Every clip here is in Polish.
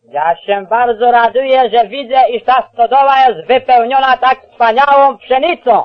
Ja się bardzo raduję, że widzę, iż ta stodoła jest wypełniona tak wspaniałą pszenicą.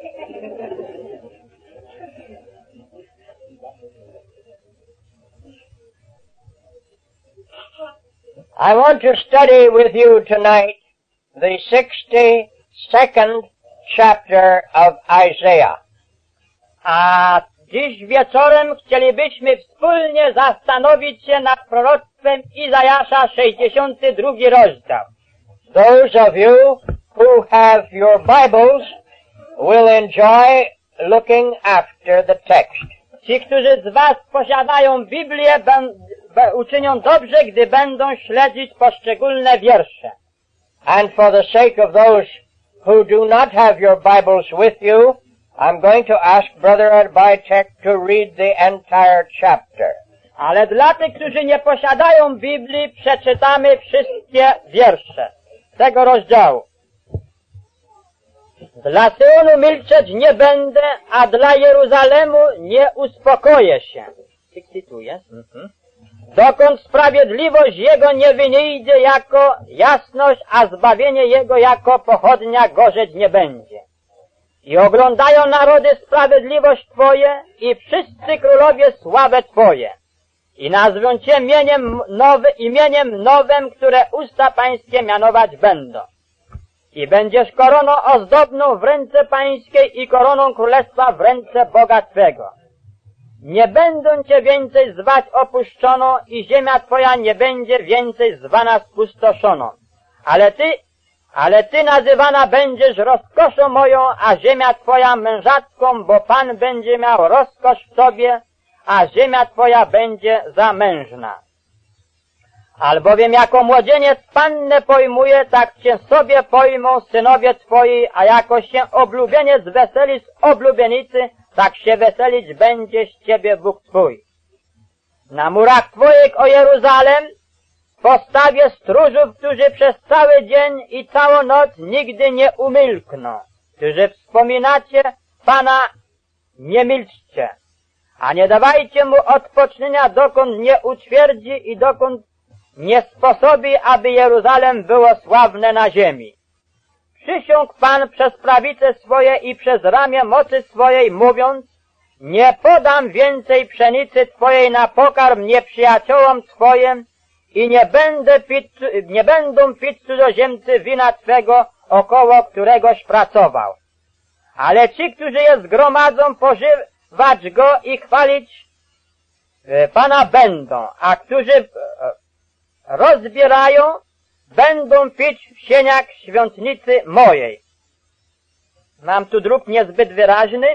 I want to study with you tonight the 62nd chapter of Isaiah. A dziś wieczorem chcielibyśmy wspólnie zastanowić się nad proroctwem Izajasza, 62 rozdział. Those of you who have your Bibles will enjoy looking after the text. Ci, którzy z was posiadają Biblię, uczynią dobrze, gdy będą śledzić poszczególne wiersze. And for the sake of those who do not have your Bibles with you, I'm going to ask Brother Adbaitek to read the entire chapter. Ale dla tych, którzy nie posiadają Biblii, przeczytamy wszystkie wiersze tego rozdziału. Dla Syonu milczeć nie będę, a dla Jeruzalemu nie uspokoję się. Cytuję. Dokąd sprawiedliwość Jego nie wyjdzie jako jasność, a zbawienie Jego jako pochodnia gorzeć nie będzie. I oglądają narody sprawiedliwość Twoje i wszyscy królowie sławę Twoje. I nazwą Cię imieniem nowym, które usta Pańskie mianować będą. I będziesz koroną ozdobną w ręce Pańskiej i koroną królestwa w ręce Boga Twego. Nie będą Cię więcej zwać opuszczoną i ziemia Twoja nie będzie więcej zwana spustoszoną. Ale Ty nazywana będziesz rozkoszą moją, a ziemia Twoja mężatką, bo Pan będzie miał rozkosz w Tobie, a ziemia Twoja będzie zamężna. Albowiem jako młodzieniec Pannę pojmuje, tak Cię sobie pojmą synowie Twoi, a jako się oblubieniec weseli z oblubienicy, tak się weselić będzie z Ciebie Bóg Twój. Na murach Twoich, o Jeruzalem, postawię stróżów, którzy przez cały dzień i całą noc nigdy nie umilkną, którzy wspominacie Pana, nie milczcie, a nie dawajcie Mu odpocznienia, dokąd nie utwierdzi i dokąd nie sposobi, aby Jeruzalem było sławne na ziemi. Przysiągł Pan przez prawice swoje i przez ramię mocy swojej, mówiąc: nie podam więcej pszenicy Twojej na pokarm nieprzyjaciołom Twoim i nie będą pić cudzoziemcy wina Twego, około któregoś pracował. Ale ci, którzy je zgromadzą, pożywać go i chwalić Pana będą, a którzy rozbierają, będą pić w sieniach świątnicy mojej. Mam tu druk niezbyt wyraźny.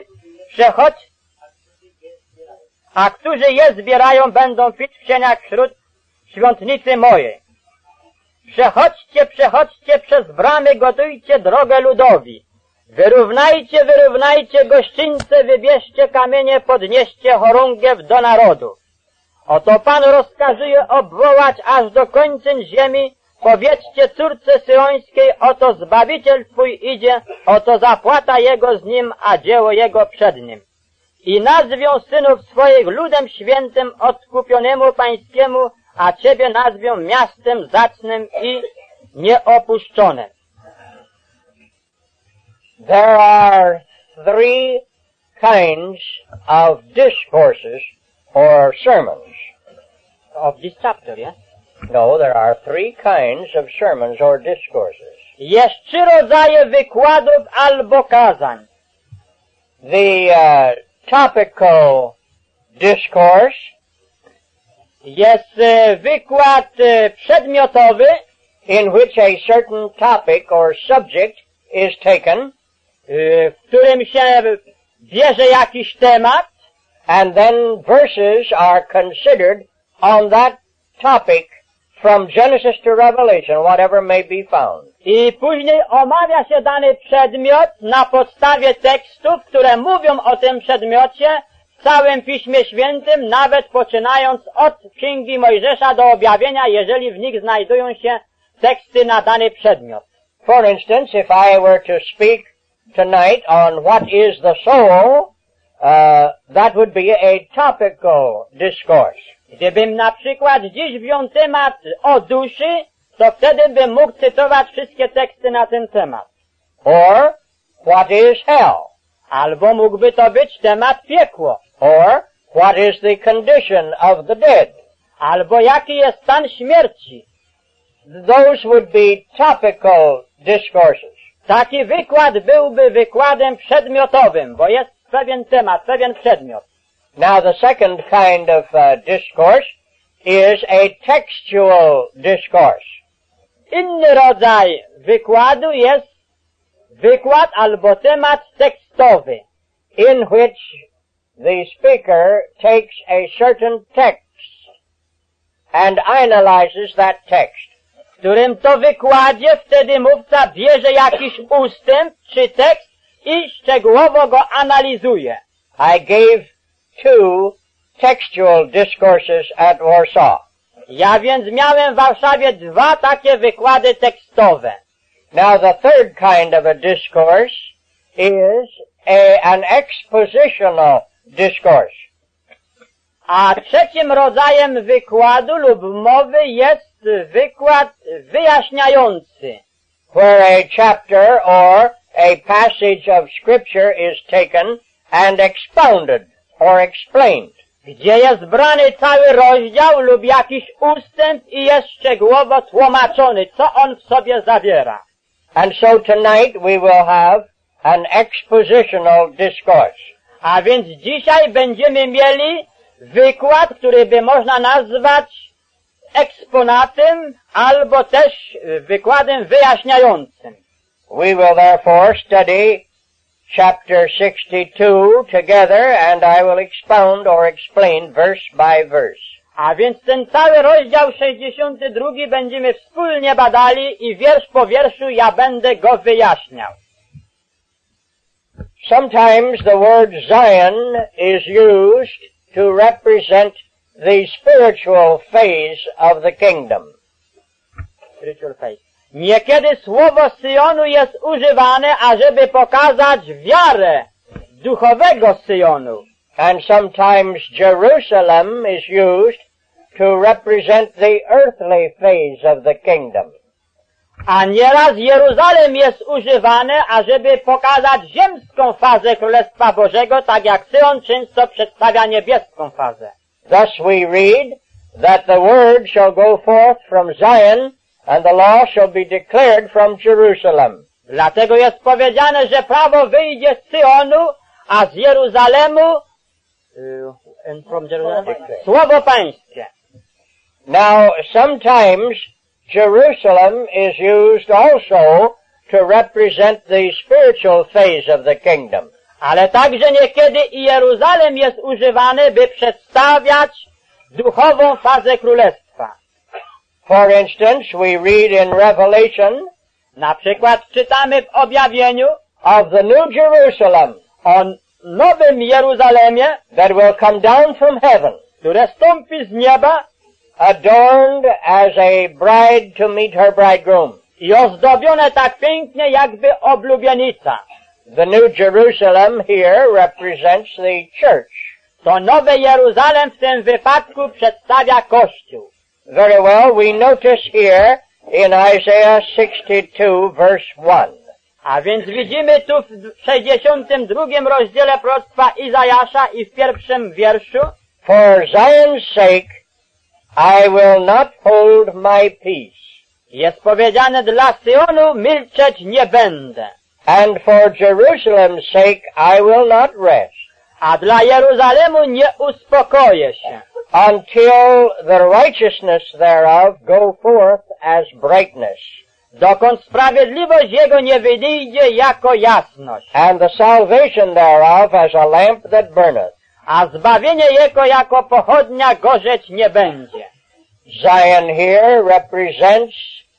A którzy je zbierają, będą pić w sieniach wśród świątnicy mojej. Przechodźcie przez bramy, gotujcie drogę ludowi. Wyrównajcie gościńce, wybierzcie kamienie, podnieście chorągiew do narodu. Oto Pan rozkazuje obwołać aż do końcin ziemi. Powiedzcie córce syjońskiej, oto Zbawiciel Twój idzie, oto zapłata Jego z Nim, a dzieło Jego przed Nim. I nazwią synów swoich ludem świętym, odkupionemu Pańskiemu, a Ciebie nazwią miastem zacnym i nieopuszczonym. There are three kinds of discourses or sermons. Of this chapter, yes? No, there are three kinds of sermons or discourses. Jest 3 rodzaje wykładów albo kazań. The topical discourse jest wykład przedmiotowy, in which a certain topic or subject is taken, w którym się bierze jakiś temat, and then verses are considered on that topic from Genesis to Revelation, whatever may be found. I później omawia się dany przedmiot na podstawie tekstów, które mówią o tym przedmiocie w całym Piśmie Świętym, nawet poczynając od Księgi Mojżesza do Objawienia, jeżeli w nich znajdują się teksty na dany przedmiot. For instance, if I were to speak tonight on what is the soul, that would be a topical discourse. Gdybym na przykład dziś wziął temat o duszy, to wtedy bym mógł cytować wszystkie teksty na ten temat. Or, what is hell? Albo mógłby to być temat piekło. Or, what is the condition of the dead? Albo jaki jest stan śmierci. Those would be topical discourses. Taki wykład byłby wykładem przedmiotowym, bo jest pewien temat, pewien przedmiot. Now the second kind of discourse is a textual discourse. Inny rodzaj wykładu jest wykład albo temat tekstowy, in which the speaker takes a certain text and analyzes that text. w którym to wykładzie wtedy mówca bierze jakiś ustęp czy tekst i szczegółowo go analizuje. I gave 2 textual discourses at Warsaw. Ja więc miałem w Warszawie 2 takie wykłady tekstowe. Now the third kind of a discourse is an expositional discourse. A trzecim rodzajem wykładu lub mowy jest wykład wyjaśniający, where a chapter or a passage of scripture is taken and expounded or explained. gdzie jest brany cały rozdział lub jakiś ustęp i jest szczegółowo tłumaczony, co on w sobie zawiera. And so tonight we will have an expositional discourse. A więc dzisiaj będziemy mieli wykład, który by można nazwać eksponatem albo też wykładem wyjaśniającym. We will therefore study chapter 62 together and I will expound or explain verse by verse. A więc ten cały rozdział 62 będziemy wspólnie badali i wiersz po wierszu ja będę go wyjaśniał. Sometimes the word Zion is used to represent the spiritual phase of the kingdom. Spiritual faith. Niekiedy słowo Syjonu jest używane, ażeby pokazać wiarę duchowego Syjonu. And sometimes Jerusalem is used to represent the earthly phase of the kingdom. A nieraz Jeruzalem jest używany, ażeby pokazać ziemską fazę Królestwa Bożego, tak jak Syjon często przedstawia niebieską fazę. Thus we read that the word shall go forth from Zion and the law shall be declared from Jerusalem. Dlatego jest powiedziane, że prawo wyjdzie z Syjonu, a z Jeruzalemu słowo pańskie. Now sometimes Jerusalem is used also to represent the spiritual phase of the kingdom. Ale także niekiedy i Jeruzalem jest używany, by przedstawiać duchową fazę królestwa. For instance, we read in Revelation Na przykład czytamy w objawieniu of the New Jerusalem o nowym Jeruzalemie, that will come down from heaven, które stąpi z nieba adorned as a bride to meet her bridegroom. i ozdobione tak pięknie, jakby oblubienica. The New Jerusalem here represents the church. To nowe Jeruzalem w tym wypadku przedstawia Kościół. Very well, we notice here in Isaiah 62 verse 1. A więc widzimy tu w 62 rozdziale proroctwa Izajasza i w 1 wierszu: For Zion's sake I will not hold my peace, jest powiedziane, dla Syjonu milczeć nie będę, and for Jerusalem's sake I will not rest, a dla Jeruzalemu nie uspokoję się, until the righteousness thereof go forth as brightness, dokąd sprawiedliwość jego nie wyjdzie jako jasność, and the salvation thereof as a lamp that burneth. a zbawienie jego jako pochodnia gorzeć nie będzie. Zion here represents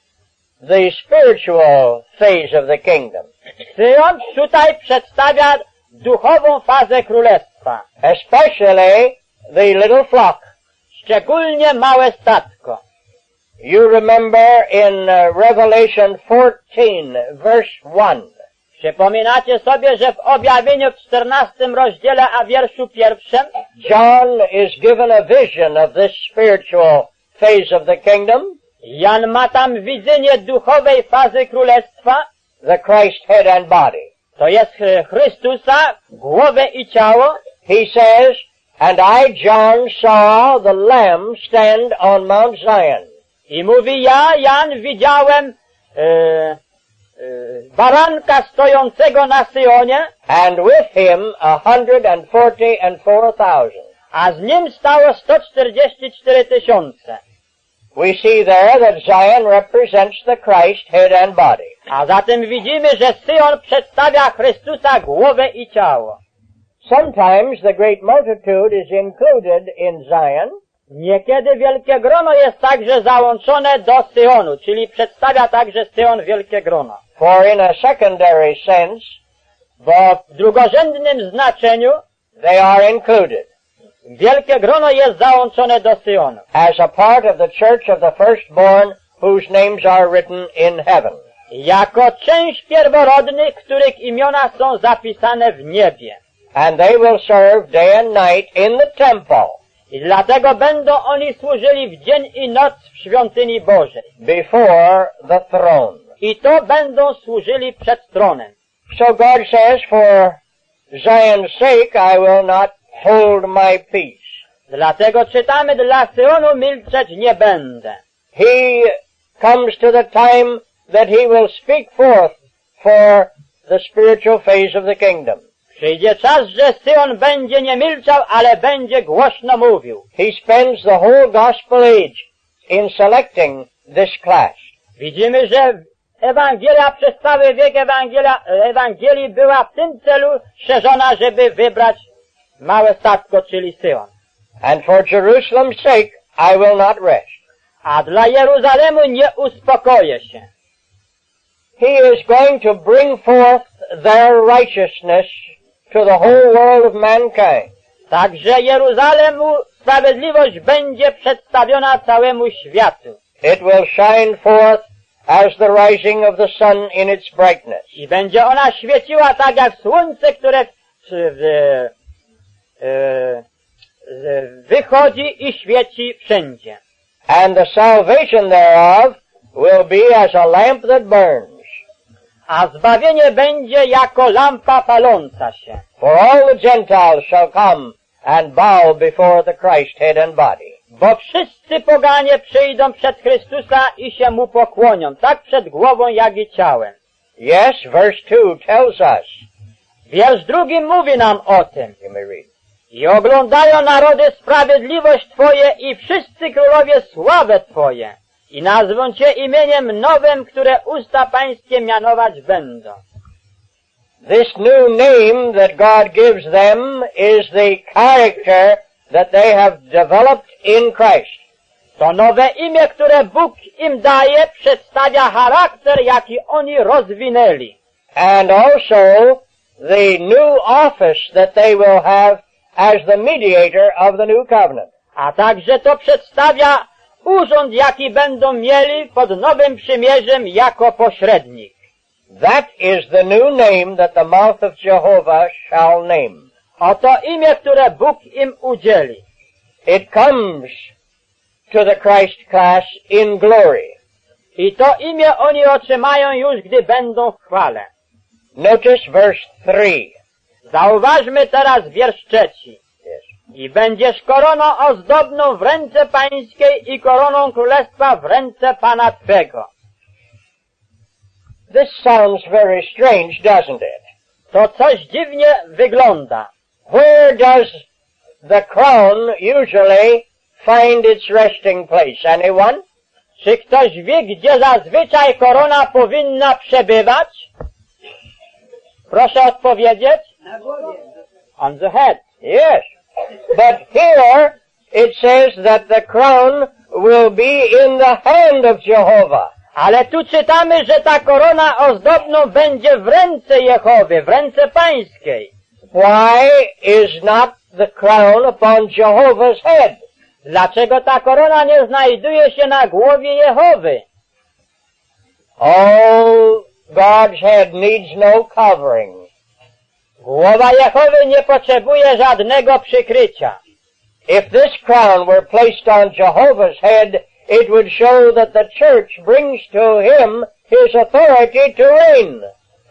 the spiritual phase of the kingdom, Syjon tutaj przedstawia duchową fazę królestwa, especially the little flock. szczególnie małe statko. You remember in Revelation 14 verse 1, Przypominacie sobie, że w objawieniu w 14 rozdziale, a wierszu 1, John is given a vision of this spiritual phase of the kingdom, Jan ma tam widzenie duchowej fazy królestwa, the Christ head and body. to jest Chrystusa, głowę i ciało. He says, and I, John, saw the Lamb stand on Mount Zion. I mówi, Jan, widziałem baranka stojącego na Syjonie, and with him 144,000. a z nim stało 144 000. We see there that Zion represents the Christ head and body. A zatem widzimy, że Syjon przedstawia Chrystusa, głowę i ciało. Sometimes the great multitude is included in Zion, Niekiedy wielkie grono jest także załączone do Syjonu, czyli przedstawia także Syjon wielkie grono. for in a secondary sense, Bo w drugorzędnym znaczeniu they are included wielkie grono jest załączone do Syjonu. as a part of the church of the firstborn whose names are written in heaven. Jako część pierworodnych, których imiona są zapisane w niebie. And they will serve day and night in the temple I dlatego będą oni służyli w dzień i noc w świątyni Bożej. before the throne. I to będą służyli przed tronem. So God says, for Zion's sake I will not hold my peace. Dlatego czytamy, dla Syjonu milczeć nie będę. He comes to the time that he will speak forth for the spiritual phase of the kingdom. Przyjdzie czas, że Syjon będzie nie milczał, ale będzie głośno mówił. He spends the whole gospel age in selecting this class. Widzimy, że Ewangelia przez cały wiek Ewangelii była w tym celu szerzona, żeby wybrać małe statko, czyli Syjon. And for Jerusalem's sake I will not rest. A dla Jeruzalemu nie uspokoję się. He is going to bring forth their righteousness to the whole world of mankind. Także Jeruzalemu sprawiedliwość będzie przedstawiona całemu światu. It will shine forth as the rising of the sun in its brightness. I będzie ona świeciła tak jak słońce, które wychodzi i świeci wszędzie. And the salvation thereof will be as a lamp that burns. A zbawienie będzie jako lampa paląca się. For all the Gentiles shall come and bow before the Christ head and body. Bo wszyscy poganie przyjdą przed Chrystusa i się Mu pokłonią, tak przed głową jak i ciałem. Yes, verse 2 tells us. Wiersz 2 mówi nam o tym. You may read. I oglądają narody sprawiedliwość Twoje i wszyscy królowie sławę Twoje. I nazwą Cię imieniem nowym, które usta pańskie mianować będą. This new name that God gives them is the character that they have developed in Christ. To nowe imię, które Bóg im daje, przedstawia charakter, jaki oni rozwinęli. And also the new office that they will have as the mediator of the new covenant. A także to przedstawia urząd, jaki będą mieli pod nowym przymierzem jako pośrednik. That is the new name that the mouth of Jehovah shall name. Oto imię, które Bóg im udzieli. It comes to the Christ class in glory. I to imię oni otrzymają już, gdy będą w chwale. Notice verse 3. Zauważmy teraz wiersz 3. Yes. I będziesz koroną ozdobną w ręce pańskiej i koroną królestwa w ręce Pana Twego. This sounds very strange, doesn't it? To coś dziwnie wygląda. Where does the crown usually find its resting place? Anyone? Czy ktoś wie, gdzie zazwyczaj korona powinna przebywać? Proszę odpowiedzieć. Na głowie. On the head. Yes. But here it says that the crown will be in the hand of Jehovah. Ale tu czytamy, że ta korona ozdobną będzie w ręce Jehowy, w ręce pańskiej. Why is not the crown upon Jehovah's head? Dlaczego ta korona nie znajduje się na głowie Jehowy? Oh, God's head needs no covering. Głowa Jehowy nie potrzebuje żadnego przykrycia. If this crown were placed on Jehovah's head, it would show that the church brings to him his authority to reign.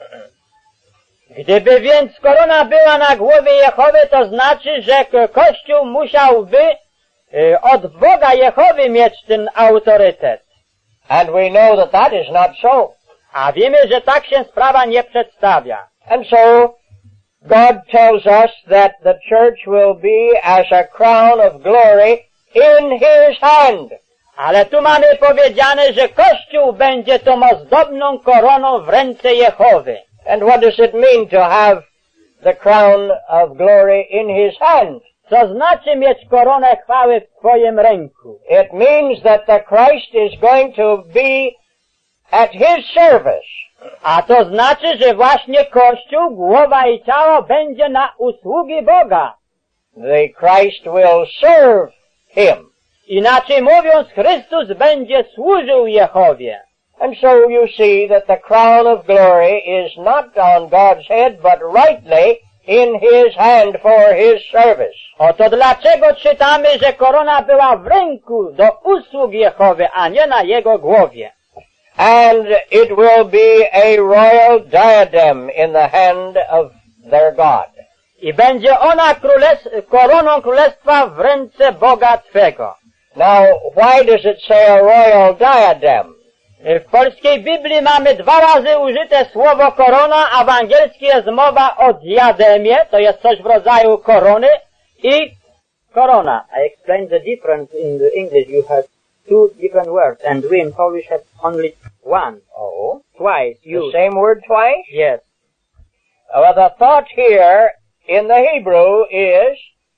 Gdyby więc korona była na głowie Jehowy, to znaczy, że Kościół musiałby od Boga Jehowy mieć ten autorytet. And we know that that is not so. A wiemy, że tak się sprawa nie przedstawia. And so, God tells us that the church will be as a crown of glory in his hand. Ale tu mamy powiedziane, że Kościół będzie tą ozdobną koroną w ręce Jehowy. And what does it mean to have the crown of glory in his hand? Co znaczy mieć koronę chwały w Twoim ręku? It means that the Christ is going to be at his service. A to znaczy, że właśnie Kościół, głowa i ciało będzie na usługi Boga. The Christ will serve him. Inaczej mówiąc, Chrystus będzie służył Jehowie. And so you see that the crown of glory is not on God's head, but rightly in his hand for his service. Oto dlaczego czytamy, że korona była w ręku do usług Jehowy, a nie na jego głowie. And it will be a royal diadem in the hand of their God. I będzie ona koroną królestwa w ręce Boga Twego. Now, why does it say a royal diadem? W polskiej Biblii mamy 2 razy użyte słowo korona, a w angielskiej jest mowa o diademie, to jest coś w rodzaju korony, i korona. I explained the difference in the English. You have 2 different words, and we in Polish have only one. Oh, Twice the used. same word twice? Yes. Well, the thought here in the Hebrew is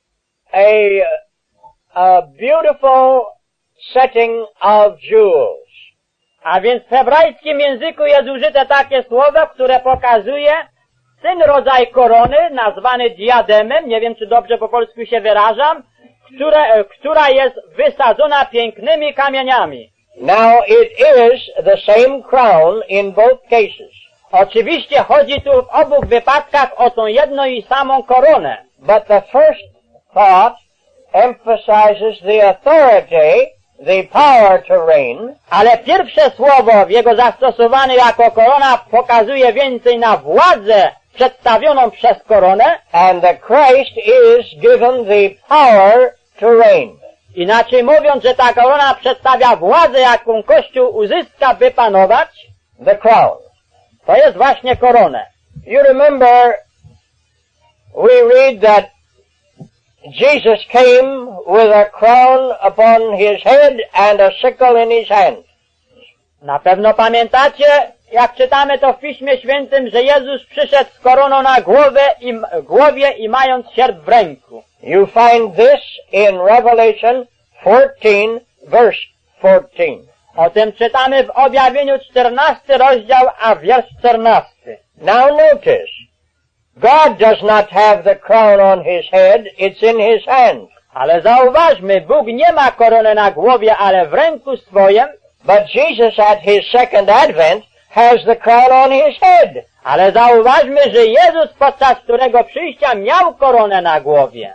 a beautiful setting of jewels. A więc w hebrajskim języku jest użyte takie słowo, które pokazuje ten rodzaj korony, nazwany diademem, nie wiem czy dobrze po polsku się wyrażam, która jest wysadzona pięknymi kamieniami. Now it is the same crown in both cases. Oczywiście chodzi tu w obu wypadkach o tą jedną i samą koronę. But the first thought emphasizes the authority, the power to reign. Ale pierwsze słowo w jego zastosowaniu jako korona pokazuje więcej na władzę przedstawioną przez koronę. And the Christ is given the power to reign. Inaczej mówiąc, że ta korona przedstawia władzę, jaką Kościół uzyska, by panować. The crown. To jest właśnie koronę. You remember, we read that Jesus came with a crown upon his head and a sickle in his hand. Na pewno pamiętacie, jak czytamy to w Piśmie Świętym, że Jezus przyszedł z koroną na głowie i mając sierp w ręku. You find this in Revelation 14, verse 14. O tym czytamy w Objawieniu 14 rozdział, a wiersz 14. Now notice, God does not have the crown on his head, it's in his hand. Ale zauważmy, Bóg nie ma korony na głowie, ale w ręku swoim. But Jesus at his second advent has the crown on his head. Ale zauważmy, że Jezus podczas którego przyjścia miał koronę na głowie.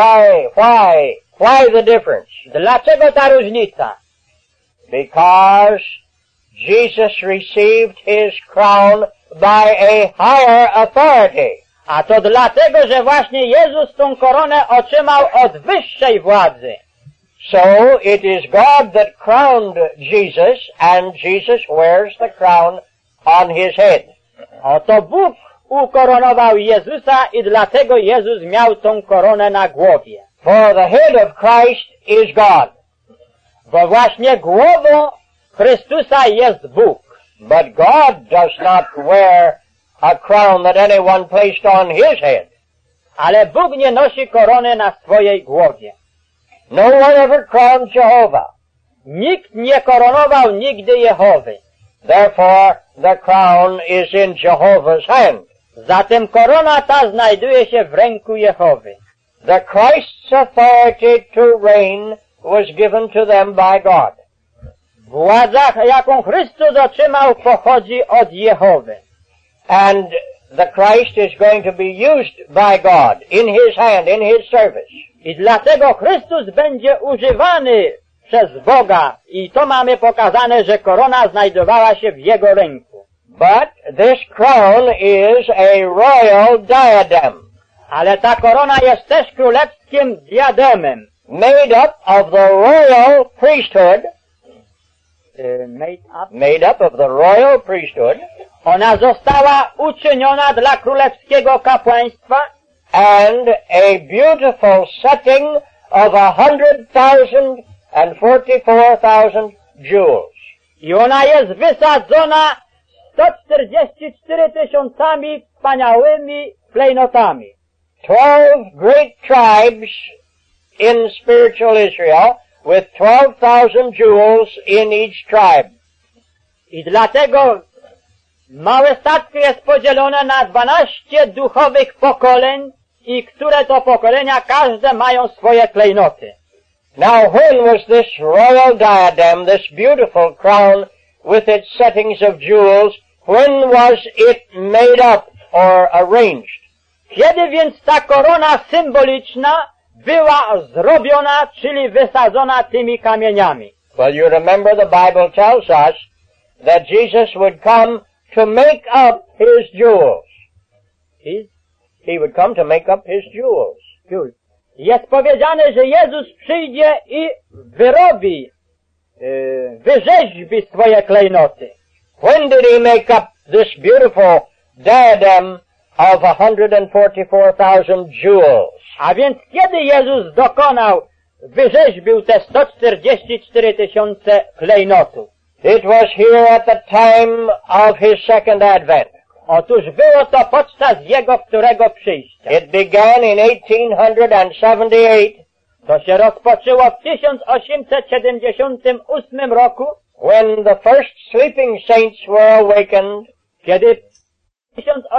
Why the difference? Dlaczego ta różnica? Because Jesus received his crown by a higher authority. A to dlatego, że właśnie Jezus tą koronę otrzymał od wyższej władzy. So it is God that crowned Jesus, and Jesus wears the crown on his head. Oto Bóg ukoronował Jezusa i dlatego Jezus miał tą koronę na głowie. For the head of Christ is God. Bo właśnie głową Chrystusa jest Bóg. But God does not wear a crown that anyone placed on his head. Ale Bóg nie nosi korony na swojej głowie. No one ever crowned Jehovah. Nikt nie koronował nigdy Jehowy. Therefore, the crown is in Jehovah's hand. Zatem korona ta znajduje się w ręku Jehowy. The Christ's authority to reign was given to them by God. Władza, jaką Chrystus otrzymał, pochodzi od Jehowy. And the Christ is going to be used by God in his hand, in his service. I dlatego Chrystus będzie używany przez Boga i to mamy pokazane, że korona znajdowała się w jego ręku. But this crown is a royal diadem, Ale ta korona jest też królewskim diademem. made up of the royal priesthood, made up of the royal priesthood, Ona została uczyniona dla królewskiego kapłaństwa and a beautiful setting of 100,000 and 44,000 jewels. i ona jest wysadzona 144 000 wspaniałymi klejnotami. 12 great tribes in spiritual Israel with 12,000 jewels in each tribe. I dlatego małe statko jest podzielone na 12 duchowych pokoleń i które to pokolenia każde mają swoje klejnoty. Now when was this royal diadem, this beautiful crown with its settings of jewels, when was it made up or arranged? Kiedy więc ta korona symboliczna była zrobiona, czyli wysadzona tymi kamieniami? Well, you remember the Bible tells us that Jesus would come to make up his jewels. He would come to make up his jewels. Jest powiedziane, że Jezus przyjdzie i wyrobi, wyrzeźbi swoje klejnoty. When did he make up this beautiful diadem of 144,000 jewels? A więc kiedy Jezus wyrzeźbił te 144 000 klejnotów? It was here at the time of his second advent. Otóż było to podczas jego którego przyjścia. It began in 1878 To się rozpoczęło w 1878 roku, when the first sleeping saints were awakened, kiedy w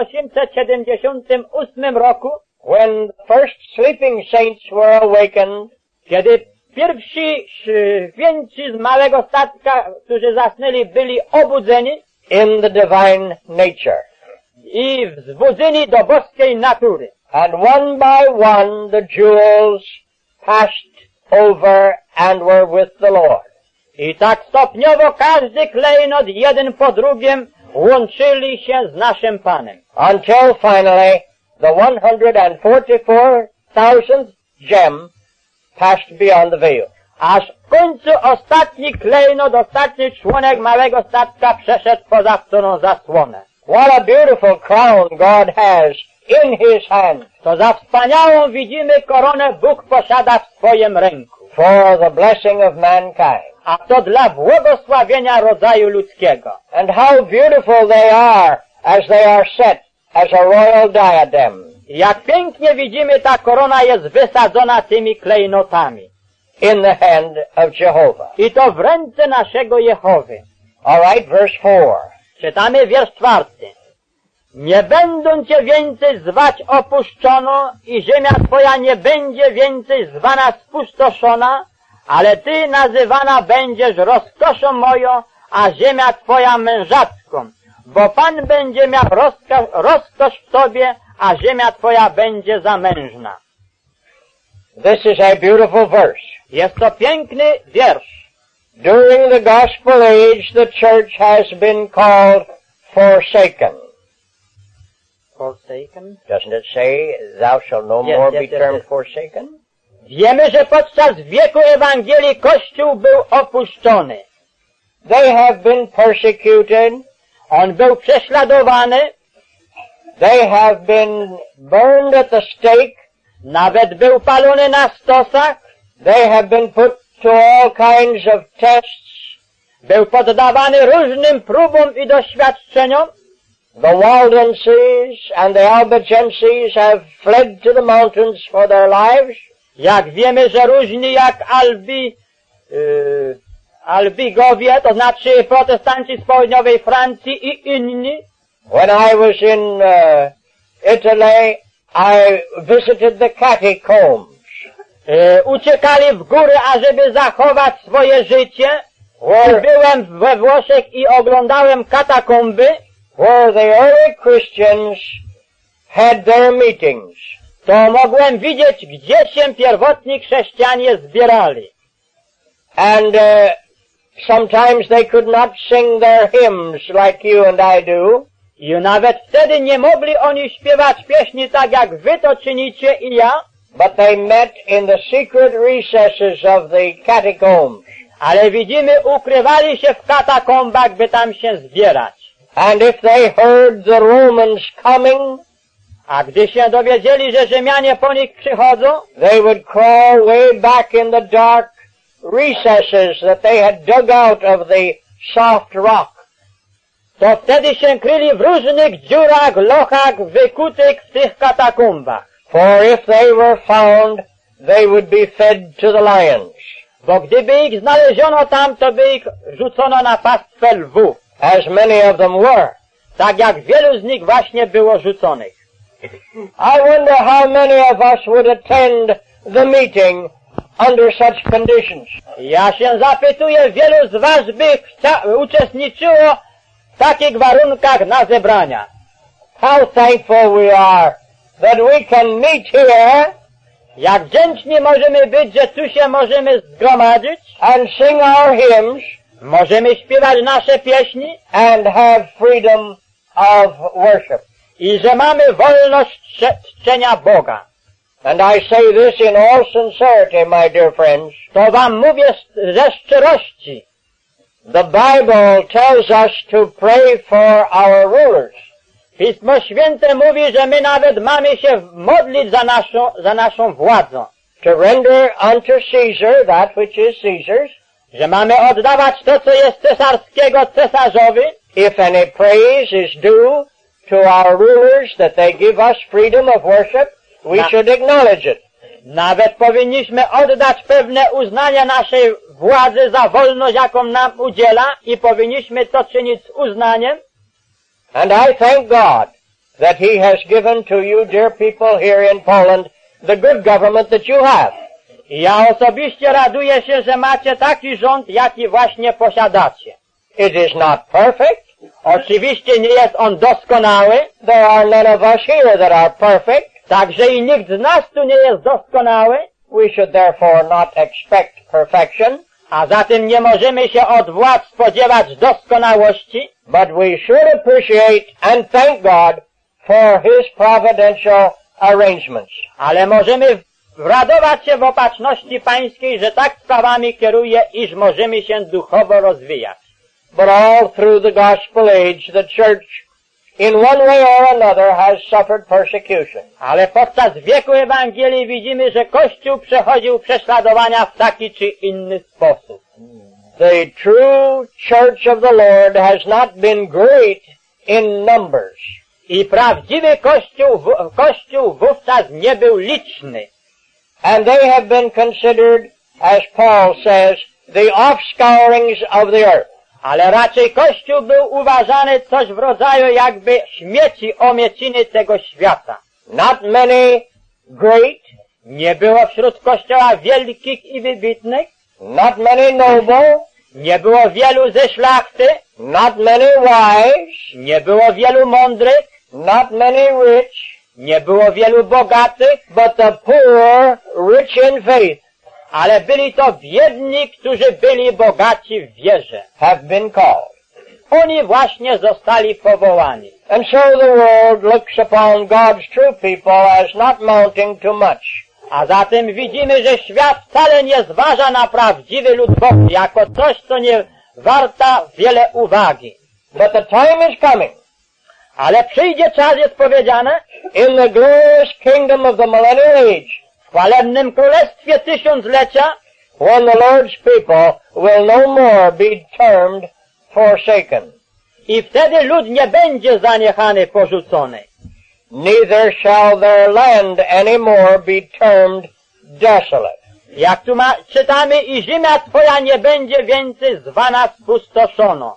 1878 roku, when the first sleeping saints were awakened, kiedy pierwsi święci z małego statka, którzy zasnęli, byli obudzeni in the divine nature. i wzbudzeni do boskiej natury. And one by one the jewels passed over and were with the Lord. I tak stopniowo każdy klejnot jeden po drugim łączyli się z naszym Panem. Until finally the 144,000th gem passed beyond the veil. Aż w końcu ostatni klejnot, ostatni członek małego statka przeszedł poza tą zasłonę. What a beautiful crown God has in His hand To za wspaniałą widzimy koronę Bóg posiada w swoim ręku. for the blessing of mankind. A to dla błogosławienia rodzaju ludzkiego. And how beautiful they are as they are set as a royal diadem I jak pięknie widzimy, ta korona jest wysadzona tymi klejnotami. in the hand of Jehovah. I to w ręce naszego Jehowy. All right, verse 4. Czytamy wiersz 4. Nie będą cię więcej zwać opuszczoną i ziemia twoja nie będzie więcej zwana spustoszona, ale ty nazywana będziesz rozkoszą moją, a ziemia twoja mężatką. Bo Pan będzie miał rozkosz w tobie, a ziemia twoja będzie zamężna. This is a beautiful verse. Jest to piękny wiersz. During the gospel age, the church has been called forsaken. Forsaken? Doesn't it say, thou shalt no Yes, more yes, be yes, termed yes. forsaken? Wiemy, że podczas wieku Ewangelii Kościół był opuszczony. They have been persecuted. On był prześladowany, They have been burned at the stake. nawet był palony na stosach, They have been put to all kinds of tests. był poddawany różnym próbom i doświadczeniom. The Waldenses and the Albigenses have fled to the mountains for their lives. Jak wiemy, że różni jak Albigowie, to znaczy protestanci z południowej Francji i inni. When I was in Italy, I visited the catacombs, Uciekali w góry, ażeby zachować swoje życie. I where, byłem we Włoszech i oglądałem katakomby, where the early Christians had their meetings. to mogłem widzieć, gdzie się pierwotni chrześcijanie zbierali. And sometimes they could not sing their hymns like you and I do. I nawet wtedy nie mogli oni śpiewać pieśni tak jak wy to czynicie i ja, but they met in the secret recesses of the catacombs. ale widzimy, ukrywali się w katakombach, by tam się zbierać. And if they heard the Romans coming, a gdy się dowiedzieli, że Rzymianie po nich przychodzą, they would crawl way back in the dark recesses that they had dug out of the soft rock. to wtedy się kryli w różnych dziurach, lochach wykutych w tych katakombach. For if they were found, they would be fed to the lions. Bo gdyby ich znaleziono tam, to by ich rzucono na pastwę lwów. As many of them were. Tak jak wielu z nich właśnie było rzuconych. I wonder how many of us would attend the meeting under such conditions. Ja się zapytuję, wielu z was by uczestniczyło w takich warunkach na zebrania. How thankful we are that we can meet here jak wdzięczni możemy być, że tu się możemy zgromadzić and sing our hymns możemy śpiewać nasze pieśni and have freedom of worship. I że mamy wolność czczenia Boga. And I say this in all sincerity, my dear friends. To wam mówię ze szczerości. The Bible tells us to pray for our rulers. Pismo Święte mówi, że my nawet mamy się modlić za naszą władzą. To render unto Caesar that which is Caesar's. Że mamy oddawać to, co jest cesarskiego, cesarzowi. If any praise is due to our rulers that they give us freedom of worship, we should acknowledge it. Nawet powinniśmy oddać pewne uznanie naszej władzy za wolność, jaką nam udziela i powinniśmy to czynić z uznaniem. And I thank God that He has given to you, dear people here in Poland, the good government that you have. I ja osobiście raduję się, że macie taki rząd, jaki właśnie posiadacie. It is not perfect. Oczywiście nie jest on doskonały. There are none of us here that are perfect. Także i nikt z nas tu nie jest doskonały. We should therefore not expect perfection. A zatem nie możemy się od władz spodziewać doskonałości. But we should appreciate and thank God for His providential arrangements. Ale możemy radować się w opatrzności Pańskiej, że tak sprawami kieruje, iż możemy się duchowo rozwijać. But all through the gospel age, the church, in one way or another, has suffered persecution. Ale podczas wieku Ewangelii widzimy, że Kościół przechodził prześladowania w taki czy inny sposób. The true church of the Lord has not been great in numbers. I prawdziwy Kościół wówczas nie był liczny. And they have been considered, as Paul says, the offscourings of the earth. Ale raczej Kościół był uważany coś w rodzaju jakby śmieci omieciny tego świata. Not many great. Nie było wśród Kościoła wielkich i wybitnych. Not many noble. Nie było wielu ze szlachty. Not many wise. Nie było wielu mądrych. Not many rich. Nie było wielu bogatych. But the poor, rich in faith, ale byli to biedni, którzy byli bogaci w wierze. Have been called. Oni właśnie zostali powołani. And so the world looks upon God's true people as not mounting to much. A zatem widzimy, że świat wcale nie zważa na prawdziwy lud Boży jako coś, co nie warta wiele uwagi. But the time is coming. Ale przyjdzie czas, jest powiedziane, in the glorious kingdom of the millennial age, w chwalebnym królestwie tysiąclecia, when the Lord's people will no more be termed forsaken. I wtedy lud nie będzie zaniechany, porzucony. Neither shall their land any more be termed desolate. Jak tu czytamy, i ziemia Twoja nie będzie więcej zwana spustoszoną.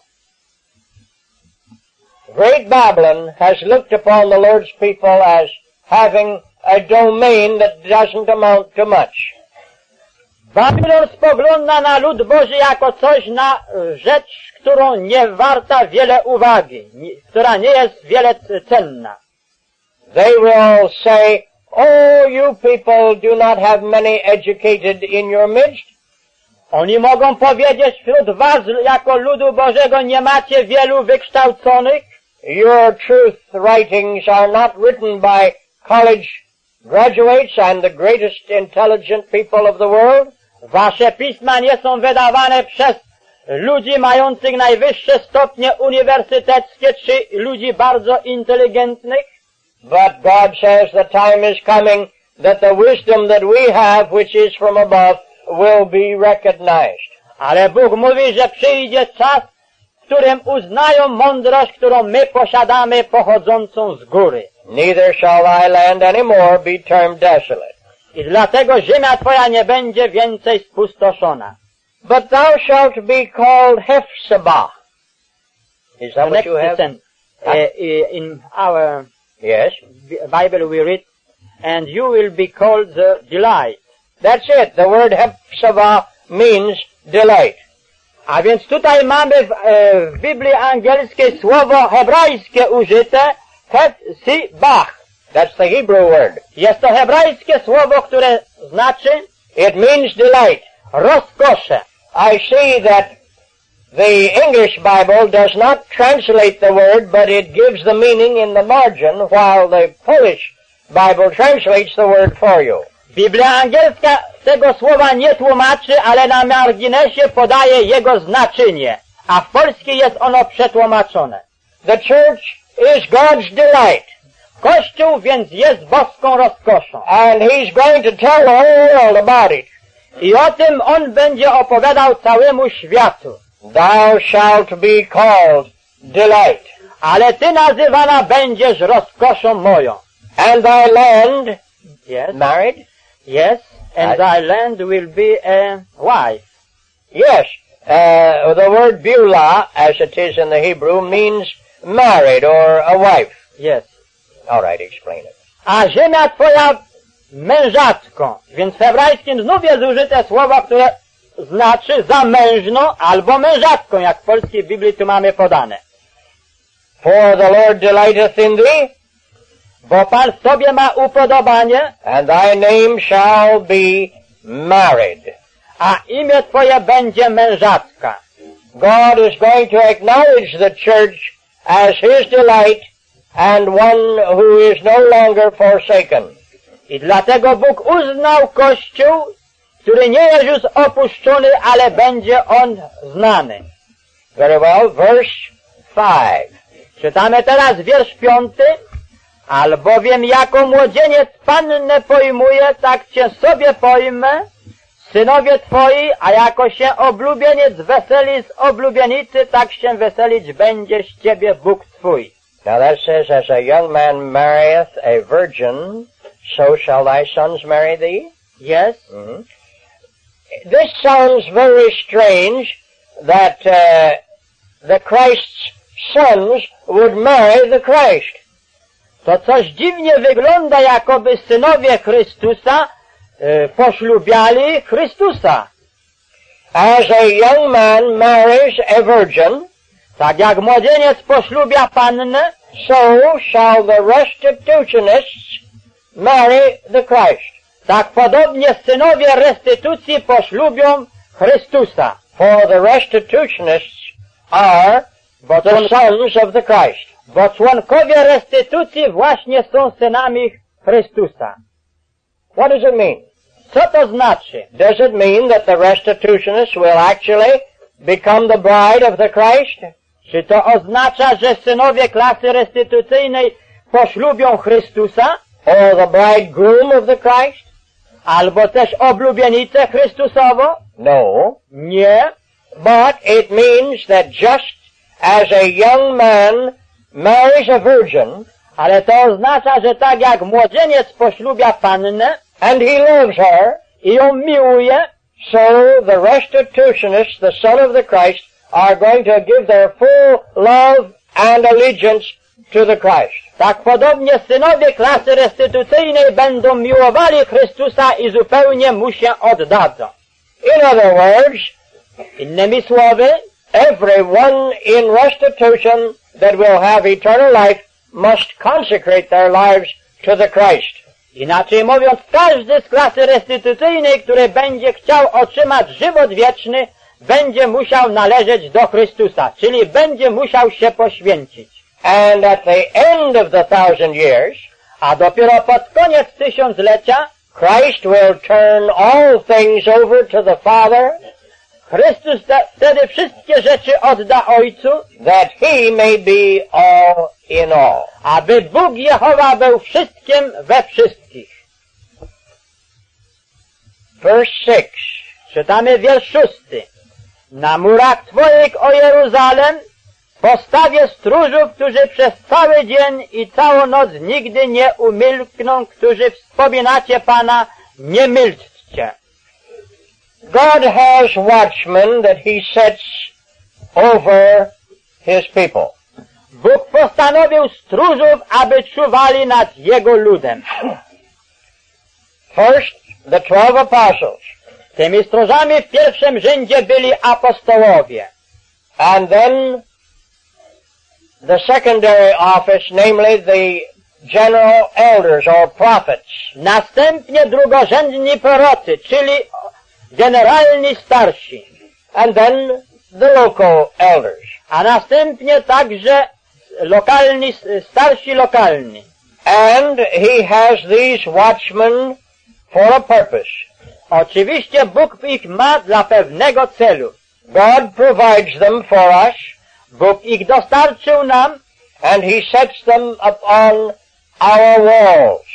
Great Babylon has looked upon the Lord's people as having a domain that doesn't amount to much. Babilon spogląda na lud Boży jako coś, na rzecz, którą nie warta wiele uwagi, która nie jest wiele cenna. They will say, oh, you people do not have many educated in your midst. Oni mogą powiedzieć, wśród was jako ludu Bożego nie macie wielu wykształconych. Your truth writings are not written by college graduates and the greatest intelligent people of the world. Wasze pisma nie są wydawane przez ludzi mających najwyższe stopnie uniwersyteckie czy ludzi bardzo inteligentnych. But God says the time is coming that the wisdom that we have, which is from above, will be recognized. Ale Bóg mówi, że przyjdzie czas, w którym uznają mądrość, którą my posiadamy, pochodzącą z góry. Neither shall thy land any more be termed desolate. I dlatego ziemia twoja nie będzie więcej spustoszona. But thou shalt be called Hephzibah. Is that what you have? In our Yes. Bible we read, and you will be called the delight. That's it. The word Hephzibah means delight. A więc tutaj mamy w Biblii angielskiej słowo hebrajskie użyte, Hephzibah. That's the Hebrew word. Jest to hebrajskie słowo, które znaczy It means delight. rozkosze. I see that the English Bible does not translate the word, but it gives the meaning in the margin, while the Polish Bible translates the word for you. Biblia angielska tego słowa nie tłumaczy, ale na marginesie podaje jego znaczenie, a w polskiej jest ono przetłumaczone. The church is God's delight. Kościół więc jest boską rozkoszą. And He's going to tell the whole world about it. I o tym On będzie opowiadał całemu światu. Thou shalt be called delight. Ale ty nazywana będziesz rozkoszą moją. And thy land, Yes, married? yes, and thy land will be a wife. Yes. The word Beulah, as it is in the Hebrew, means married or a wife. Yes. All right, explain it. A ziemia twoja mężatką. Więc w hebrajskim znów jest użyte słowo, które znaczy zamężną albo mężatką, jak w polskiej Biblii tu mamy podane. For the Lord delighteth in thee, Bo Pan w tobie ma upodobanie, and thy name shall be married. a imię twoje będzie mężatka. God is going to acknowledge the church as His delight and one who is no longer forsaken. I dlatego Bóg uznał Kościół, który nie jest już opuszczony, ale będzie on znany. Very well, verse 5. Czytamy teraz wiersz 5. Albowiem jako młodzieniec Pannę pojmuje, tak cię sobie pojmę, synowie twoi, a jako się oblubieniec weseli z oblubienicy, tak się weselić będzie z ciebie Bóg twój. Now that says, as a young man marrieth a virgin, so shall thy sons marry thee. Yes? Mm-hmm. This sounds very strange that the Christ's sons would marry the Christ. To coś dziwnie wygląda, jakoby synowie Chrystusa poślubiali Chrystusa. As a young man marries a virgin, Tak jak młodzieniec poślubia Pannę, so shall the restitutionists marry the Christ. tak podobnie synowie restytucji poślubią Chrystusa. For the restitutionists are the sons of the Christ. Bo członkowie restytucji właśnie są synami Chrystusa. What does it mean? Co to znaczy? Does it mean that the restitutionists will actually become the bride of the Christ? Czy to oznacza, że synowie klasy restytucyjnej poślubią Chrystusa? Or the bridegroom of the Christ? Albo też oblubienicę Chrystusową? No. Nie. But it means that just as a young man marries a virgin, ale to oznacza, że tak jak młodzieniec poślubia Pannę and he loves her, i ją miłuje, so the restitutionists, the son of the Christ, are going to give their full love and allegiance to the Christ. tak podobnie synowie klasy restytucyjnej będą miłowali Chrystusa i zupełnie mu się oddadzą. In other words, innymi słowy, everyone in restitution that will have eternal life must consecrate their lives to the Christ. Inaczej mówiąc, każdy z klasy restytucyjnej, który będzie chciał otrzymać żywot wieczny, będzie musiał należeć do Chrystusa, czyli będzie musiał się poświęcić. And at the end of the 1000 years, a dopiero pod koniec tysiąclecia Christ will turn all things over to the Father, Chrystus wtedy wszystkie rzeczy odda Ojcu, that He may be all in all. aby Bóg Jehowa był wszystkim we wszystkich. Verse 6. Czytamy wiersz 6. Na murach Twoich, o Jeruzalem, postawię stróżów, którzy przez cały dzień i całą noc nigdy nie umilkną, którzy wspominacie Pana, nie milczcie. God has watchmen that He sets over His people. Bóg postanowił stróżów, aby czuwali nad Jego ludem. First, the 12 apostles. Tymi stróżami w pierwszym rzędzie byli apostołowie. And then the secondary office, namely the general elders or prophets. Następnie drugorzędni prorocy, czyli generalni starsi. And then the local elders. A następnie także lokalni, starsi lokalni. And He has these watchmen for a purpose. Oczywiście Bóg ich ma dla pewnego celu. God provides them for us, Bóg ich dostarczył nam and He sets them upon our walls.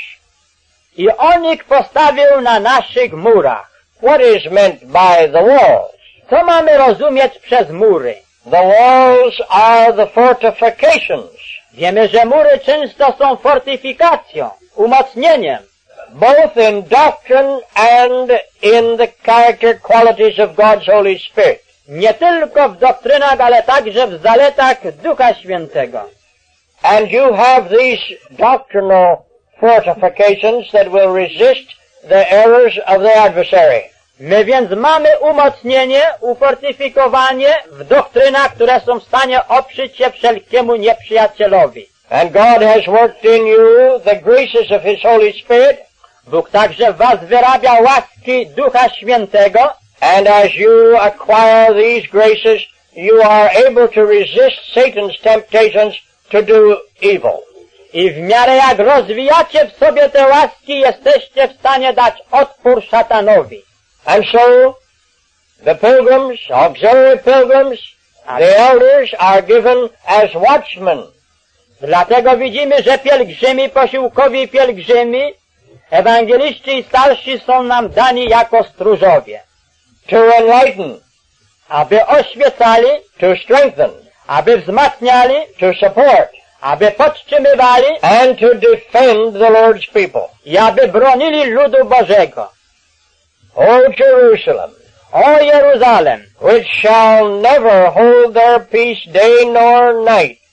i On ich postawił na naszych murach. What is meant by the walls? Co mamy rozumieć przez mury? The walls are the fortifications, Wiemy, że mury często są fortyfikacją, umocnieniem, both in doctrine and in the character qualities of God's Holy Spirit. nie tylko w doktrynach, ale także w zaletach Ducha Świętego. And you have these doctrinal fortifications that will resist the errors of the adversary. My więc mamy umocnienie, ufortyfikowanie w doktrynach, które są w stanie oprzeć się wszelkiemu nieprzyjacielowi. And God has worked in you the graces of His Holy Spirit. Bóg także w was wyrabia łaski Ducha Świętego, and as you acquire these graces, you are able to resist Satan's temptations to do evil. i w miarę jak rozwijacie w sobie te łaski, jesteście w stanie dać odpór szatanowi. And so, the pilgrims, auxiliary pilgrims, the elders are given as watchmen. Dlatego widzimy, że pielgrzymi, posiłkowi pielgrzymi, ewangeliści i starsi są nam dani jako stróżowie. To enlighten, Aby oświecali, to strengthen, aby wzmacniali, to support, aby podtrzymywali and to defend the Lord's people. i aby bronili ludu Bożego. O Jerusalem, O Jeruzalem, which shall never hold their peace day nor night,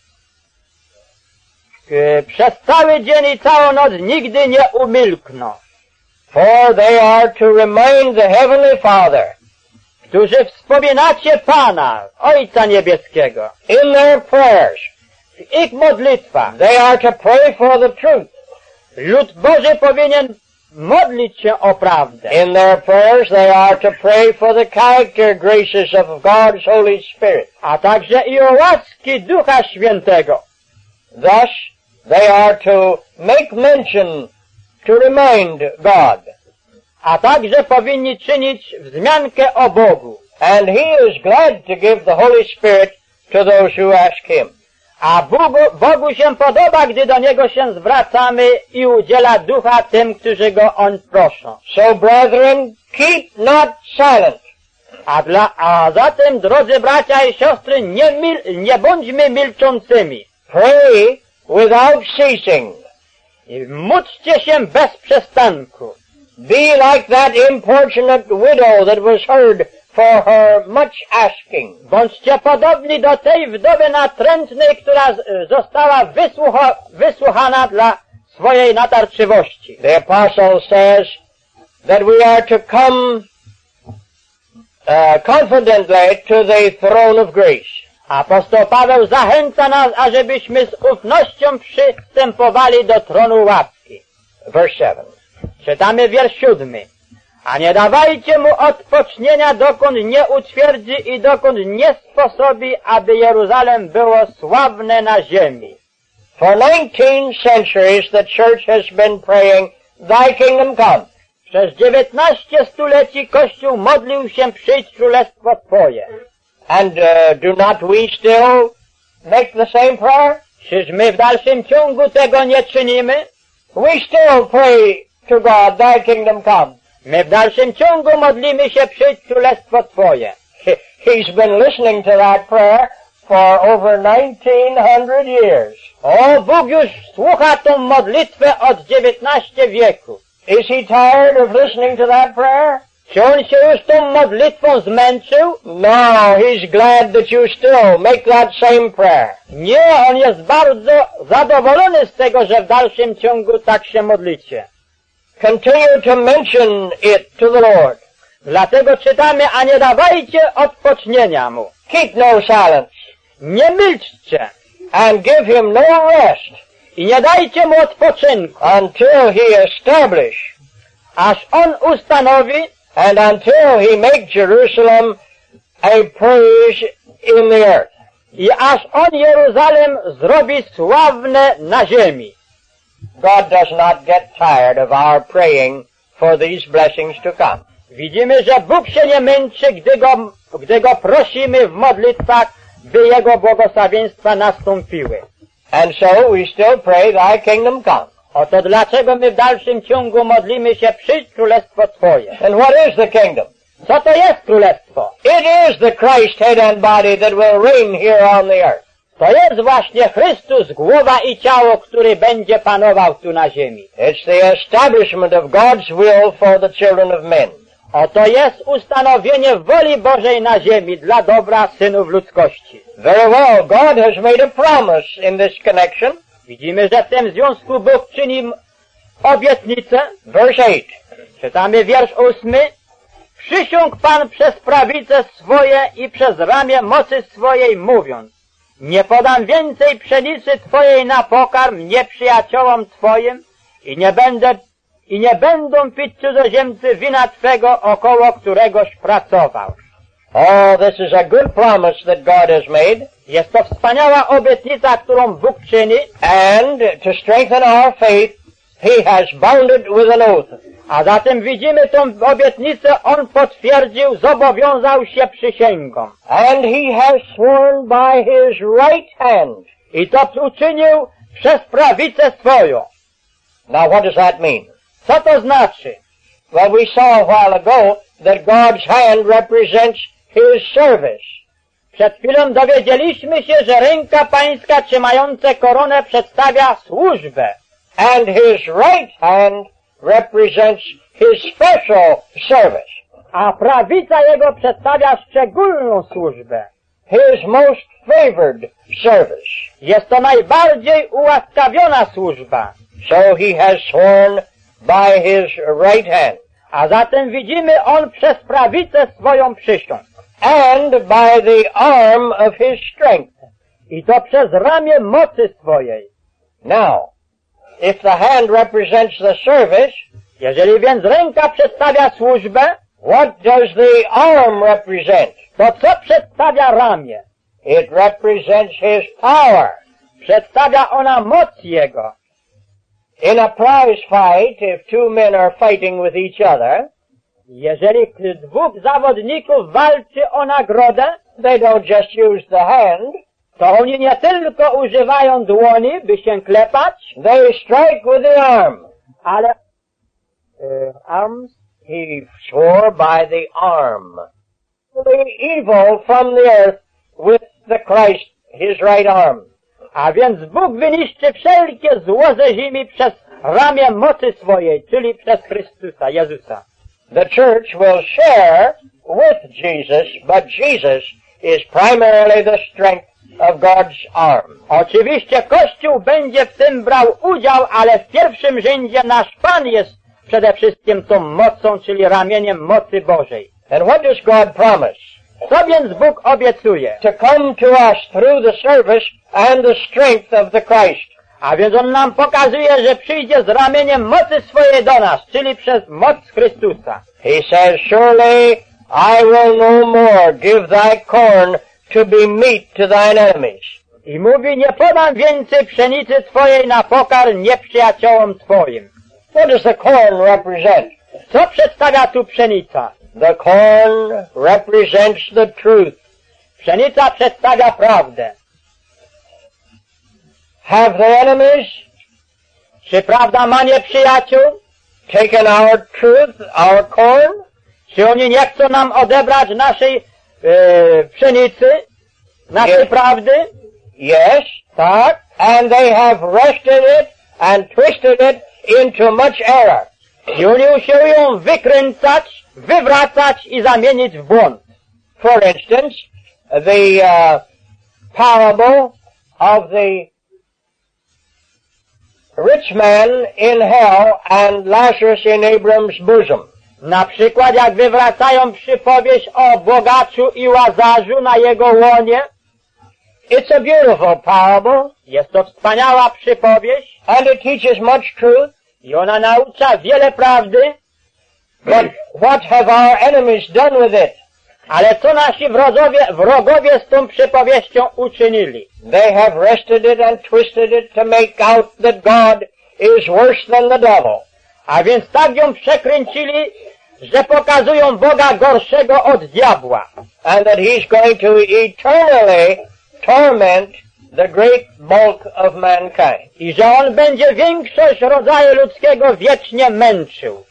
przez cały dzień i całą noc nigdy nie umilkną, for they are to remind the Heavenly Father którzy wspominacie Pana, Ojca Niebieskiego, in their prayers. w ich modlitwach. They are to pray for the truth. Lud Boży powinien modlić się o prawdę. In their prayers, they are to pray for the character graces of God's Holy Spirit. A także i o łaski Ducha Świętego. Thus, they are to make mention, to remind God. A także powinni czynić wzmiankę o Bogu. And He is glad to give the Holy Spirit to those who ask Him. A Bogu się podoba, gdy do Niego się zwracamy i udziela Ducha tym, którzy Go On proszą. So, brethren, keep not silent. A zatem, drodzy bracia i siostry, nie bądźmy milczącymi. Pray without ceasing. I módlcie się bez przestanku. Be like that importunate widow that was heard for her much asking. Bądźcie podobni do tej wdowy natrętnej, która została wysłuchana dla swojej natarczywości. The apostle says that we are to come confidently to the throne of grace. Apostoł Paweł zachęca nas, ażebyśmy z ufnością przystępowali do tronu łaski. Verse 7. Czytamy wiersz 7. A nie dawajcie mu odpocznienia, dokąd nie utwierdzi i dokąd nie sposobi, aby Jeruzalem było sławne na ziemi. For 19 centuries the church has been praying, Thy kingdom come. Przez 19 stuleci Kościół modlił się, przyjdź królestwo Twoje. And do not we still make the same prayer? Czyż my w dalszym ciągu tego nie czynimy? We still pray to God, Thy kingdom come. My w dalszym ciągu modlimy się, przyjdź królestwo Twoje. He's been listening to that prayer for over 1900 years. O, Bóg już słucha tą modlitwę od 19 wieku. Is He tired of listening to that prayer? Czy On się już tą modlitwą zmęczył? No, He's glad that you still make that same prayer. Nie, On jest bardzo zadowolony z tego, że w dalszym ciągu tak się modlicie. Continue to mention it to the Lord. Dlatego czytamy, a nie dawajcie odpocznienia Mu. Keep no silence. Nie milczcie And give Him no rest i nie dajcie Mu odpoczynku, until He establish aż On ustanowi and until He make Jerusalem a praise in the earth. i aż On Jeruzalem zrobi sławne na ziemi. God does not get tired of our praying for these blessings to come. Widzimy, że Bóg się nie męczy, gdy Go prosimy w modlitwach, by Jego błogosławieństwa nastąpiły. And so we still pray, Thy kingdom come. Oto dlaczego my w dalszym ciągu modlimy się, przyjdź królestwo Twoje. And what is the kingdom? Co to jest królestwo? It is the Christ head and body that will reign here on the earth. To jest właśnie Chrystus, głowa i ciało, który będzie panował tu na ziemi. It's the establishment of God's will for the children of men. Oto jest ustanowienie woli Bożej na ziemi dla dobra synów ludzkości. Very well, God has made a promise in this connection. Widzimy, że w tym związku Bóg czyni obietnicę. Verse 8. Czytamy wiersz 8. Przysiągł Pan przez prawice swoje i przez ramię mocy swojej, mówiąc: nie podam więcej pszenicy Twojej na pokarm nieprzyjaciołom Twoim i nie będą pić cudzoziemcy wina Twego, około któregoś pracował. Oh, this is a good promise that God has made. Jest to wspaniała obietnica, którą Bóg czyni. And to strengthen our faith, He has bound it with an oath. A zatem widzimy tą obietnicę, On potwierdził, zobowiązał się przysięgą. And He has sworn by His right hand. I to uczynił przez prawicę swoją. Now what does that mean? Co to znaczy? Well, we saw a while ago that God's hand represents His service. Przed chwilą dowiedzieliśmy się, że ręka pańska trzymająca koronę przedstawia służbę. And His right hand represents His special service. A prawica Jego przedstawia szczególną służbę. His most favored service. Jest to najbardziej ułaskawiona służba. So He has sworn by His right hand. A zatem widzimy, On przez prawicę swoją przysiągł. And by the arm of His strength. I to przez ramię mocy swojej. Now, if the hand represents the service, jeżeli więc ręka przedstawia służbę, what does the arm represent? to co przedstawia ramię? It represents His power. Przedstawia ona moc Jego. In a prize fight, if two men are fighting with each other, jeżeli dwóch zawodników walczy o nagrodę, they don't just use the hand, to oni nie tylko używają dłoni, by się klepać, they strike with the arm. ale arms? He swore by the arm. The evil from the earth with the Christ, His right arm. A więc Bóg wyniszczy wszelkie zło ze ziemi przez ramię mocy swojej, czyli przez Chrystusa, Jezusa. The church will share with Jesus, but Jesus is primarily the strength of God's arm. Oczywiście Kościół będzie w tym brał udział, ale w pierwszym rzędzie nasz Pan jest przede wszystkim tą mocą, czyli ramieniem mocy Bożej. And what does God promise? Co więc Bóg obiecuje? To come to us through the service and the strength of the Christ. A więc on nam pokazuje, że przyjdzie z ramieniem mocy swojej do nas, czyli przez moc Chrystusa. He says, surely I will no more give thy corn to be meat to thine enemies. I mówi, nie podam więcej pszenicy twojej na pokarm nieprzyjaciołom twoim. What does the corn represent? Co przedstawia tu pszenica? The corn represents the truth. Pszenica przedstawia prawdę. Have the enemies Czy prawda ma nieprzyjaciół? taken our truth, our corn? Czy oni nie chcą nam odebrać naszej pszenicy, naszej prawdy? Yes. Tak. And they have wrested it and twisted it into much error. I oni usiłują wykręcać, wywracać i zamienić w błąd. For instance, the parable of the rich man in hell and Lazarus in Abram's bosom. Na przykład jak wywracają przypowieść o bogaczu i Łazarzu na jego łonie. It's a beautiful parable. Jest to wspaniała przypowieść. And it teaches much truth. I ona naucza wiele prawdy. But what have our enemies done with it? Ale co nasi wrogowie z tą przypowieścią uczynili? They have wrested it and twisted it to make out that God is worse than the devil. A więc tak ją przekręcili, że pokazują Boga gorszego od diabła. And that He's going to eternally torment the great bulk of mankind. I że On będzie większość rodzaju ludzkiego wiecznie męczył.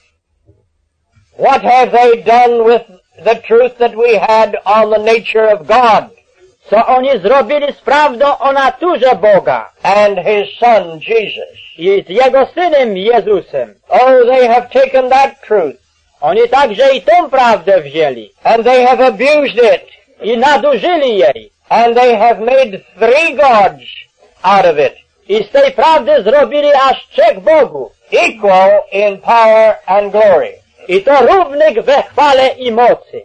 What have they done with the truth that we had on the nature of God? Co oni zrobili z prawdą o naturze Boga And His Son, Jesus. i z Jego Synem Jezusem. Oh, they have taken that truth. Oni także i tą prawdę wzięli And they have abused it. i nadużyli jej. And they have made 3 gods out of it. I z tej prawdy zrobili aż 3 bogów. Equal in power and glory. I to równych we chwale i mocy.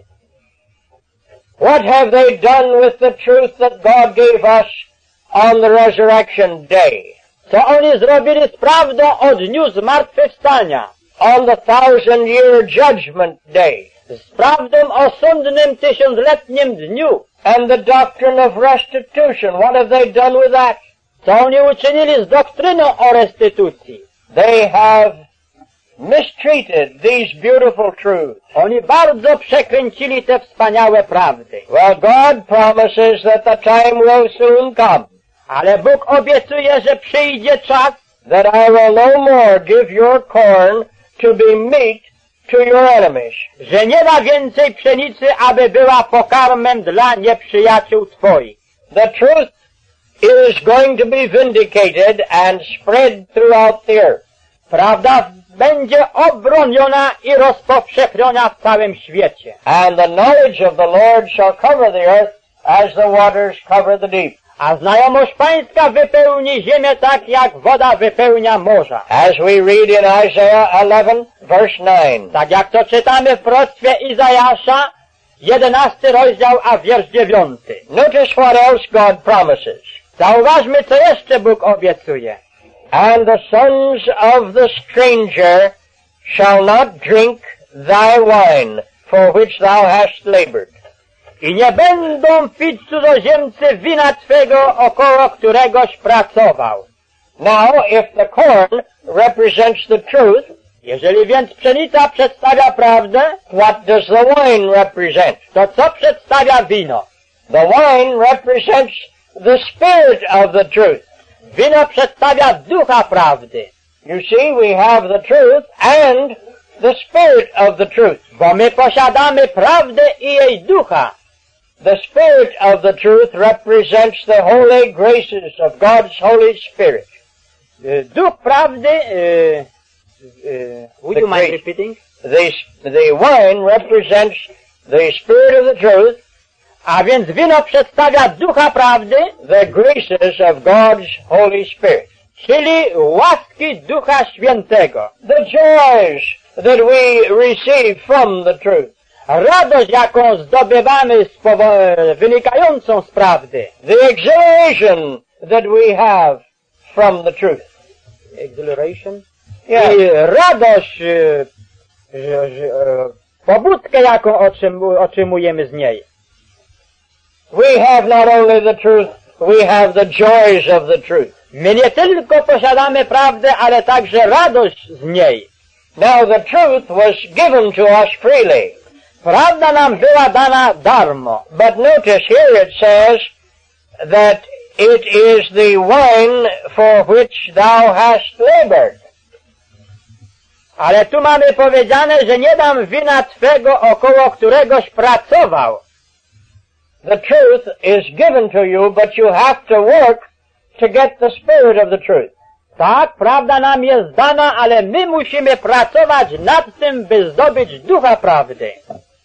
What have they done with the truth that God gave us on the resurrection day? Co oni zrobili z prawdą o dniu zmartwychwstania? On the 1000-year judgment day? Z prawdą o sądnym tysiącletnim dniu? And the doctrine of restitution, what have they done with that? Co oni uczynili z doktryną o restytucji? They have mistreated these beautiful truths. Oni bardzo przekręcili te wspaniałe prawdy. Well, God promises that the time will soon come. Ale Bóg obiecuje, że przyjdzie czas, that I will no more give your corn to be meat to your enemies. że nie da więcej pszenicy, aby była pokarmem dla nieprzyjaciół twoich. The truth is going to be vindicated and spread throughout the earth. Prawda będzie obroniona i rozpowszechniona w całym świecie. And the knowledge of the Lord shall cover the earth as the waters cover the deep. A znajomość Pańska wypełni ziemię tak, jak woda wypełnia morza. As we read in Isaiah 11, verse 9. Tak jak to czytamy w proroctwie Izajasza, 11 rozdział, a wiersz 9. Notice what else God promises. Zauważmy, co jeszcze Bóg obiecuje. And the sons of the stranger shall not drink thy wine, for which thou hast labored. I nie będą pić cudzoziemcy wina twego, około któregoś pracował. Now, if the corn represents the truth, Jeżeli więc pszenica przedstawia prawdę, what does the wine represent? to co przedstawia wino? The wine represents the spirit of the truth. Wino przedstawia ducha prawdy. You see, we have the truth and the spirit of the truth. Bo my posiadamy prawdę i jej ducha. The spirit of the truth represents the holy graces of God's Holy Spirit. Duch prawdy, would you mind grace. repeating? The wine represents the spirit of the truth, A więc wino przedstawia ducha prawdy, the graces of God's Holy Spirit. czyli łaski Ducha Świętego. The joys that we receive from the truth. Radość, jaką zdobywamy wynikającą z prawdy. The exhilaration that we have from the truth. Exhilaration. Yes. I radość, pobudkę, jaką otrzymujemy z niej. We have not only the truth, we have the joys of the truth. My nie tylko posiadamy prawdę, ale także radość z niej. Now the truth was given to us freely. Prawda nam była dana darmo. But notice here it says that it is the wine for which thou hast labored. Ale tu mamy powiedziane, że nie dam wina Twego, około któregoś pracował. The truth is given to you, but you have to work to get the spirit of the truth. Tak, prawda nam jest dana, ale my musimy pracować nad tym, by zdobyć ducha prawdy.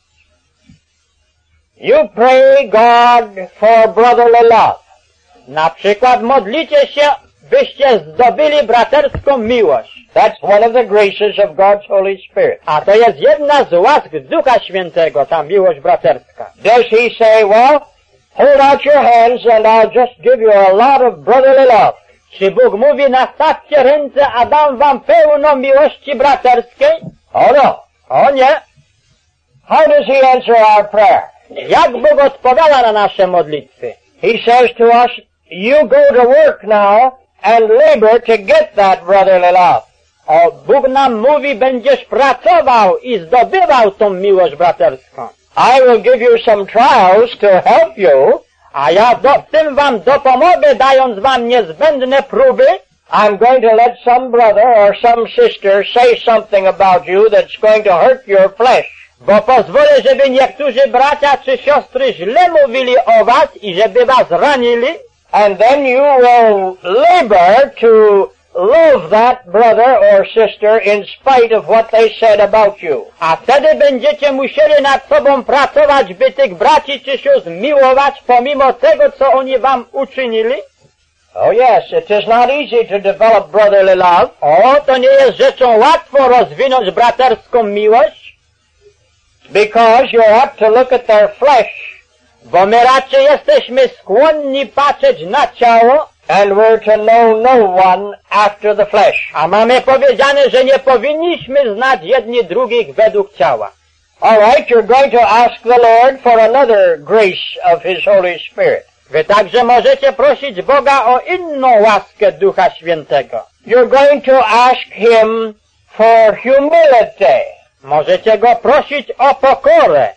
You pray God for brotherly love. Na przykład modlicie się, byście zdobyli braterską miłość. That's one of the graces of God's Holy Spirit. A to jest jedna z łask Ducha Świętego, ta miłość braterska. Does he say, well, hold out your hands and I'll just give you a lot of brotherly love? Czy Bóg mówi, nastawcie ręce, a dam wam pełno miłości braterskiej? Oh no. O nie. How does he answer our prayer? Jak Bóg odpowiada na nasze modlitwy? He says to us, you go to work now and labor to get that brotherly love. O, Bóg nam mówi, będziesz pracował i zdobywał tą miłość braterską. I will give you some trials to help you. A ja w tym wam dopomogę, dając wam niezbędne próby. I'm going to let some brother or some sister say something about you that's going to hurt your flesh. Bo pozwolę, żeby niektórzy bracia czy siostry źle mówili o was i żeby was ranili. And then you will labor to love that brother or sister in spite of what they said about you. A wtedy będziecie musieli nad sobą pracować, by tych braci czy sióstr miłować pomimo tego, co oni wam uczynili. Oh yes, it is not easy to develop brotherly love. O, to nie jest rzeczą łatwo rozwinąć braterską miłość. Because you're apt to look at their flesh. Bo my raczej jesteśmy skłonni patrzeć na ciało. And we're to know no one after the flesh. A mamy powiedziane, że nie powinniśmy znać jedni drugich według ciała. All right, you're going to ask the Lord for another grace of His Holy Spirit. Wy także możecie prosić Boga o inną łaskę Ducha Świętego. You're going to ask Him for humility. Możecie Go prosić o pokorę.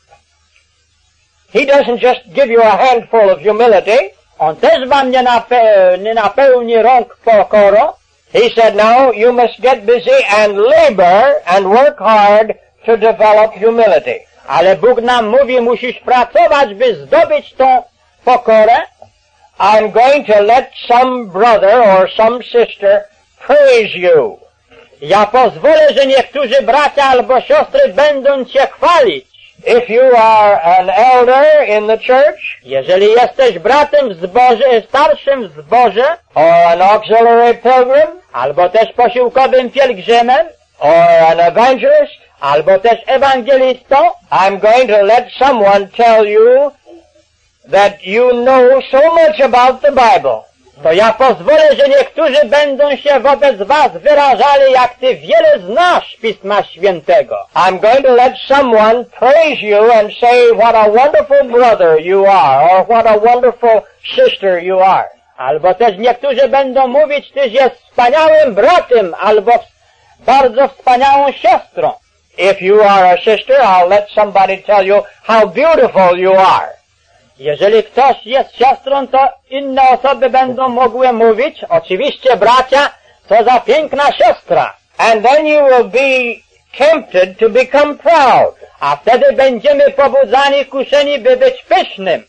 He doesn't just give you a handful of humility. On też wam nie napełni rąk pokorą. He said, now you must get busy and labor and work hard to develop humility. Ale Bóg nam mówi, musisz pracować, by zdobyć tą pokorę. I'm going to let some brother or some sister praise you. Ja pozwolę, że niektórzy bracia albo siostry będą cię chwalić. If you are an elder in the church, jeżeli jesteś bratem w zborze, starszym w zborze, or an auxiliary pilgrim, albo też posiłkowym pielgrzymem, or an evangelist, albo też ewangelistą, I'm going to let someone tell you that you know so much about the Bible. To ja pozwolę, że niektórzy będą się wobec was wyrażali, jak ty wiele znasz Pisma Świętego. I'm going to let someone praise you and say what a wonderful brother you are, or what a wonderful sister you are. Albo też niektórzy będą mówić, tyś jest wspaniałym bratem, albo bardzo wspaniałą siostrą. If you are a sister, I'll let somebody tell you how beautiful you are. Jeżeli ktoś jest siostrą, to inne osoby będą mogły mówić, oczywiście bracia, co za piękna siostra. And then you will be tempted to become proud. A wtedy będziemy pobudzani, kuszeni, by być pysznym.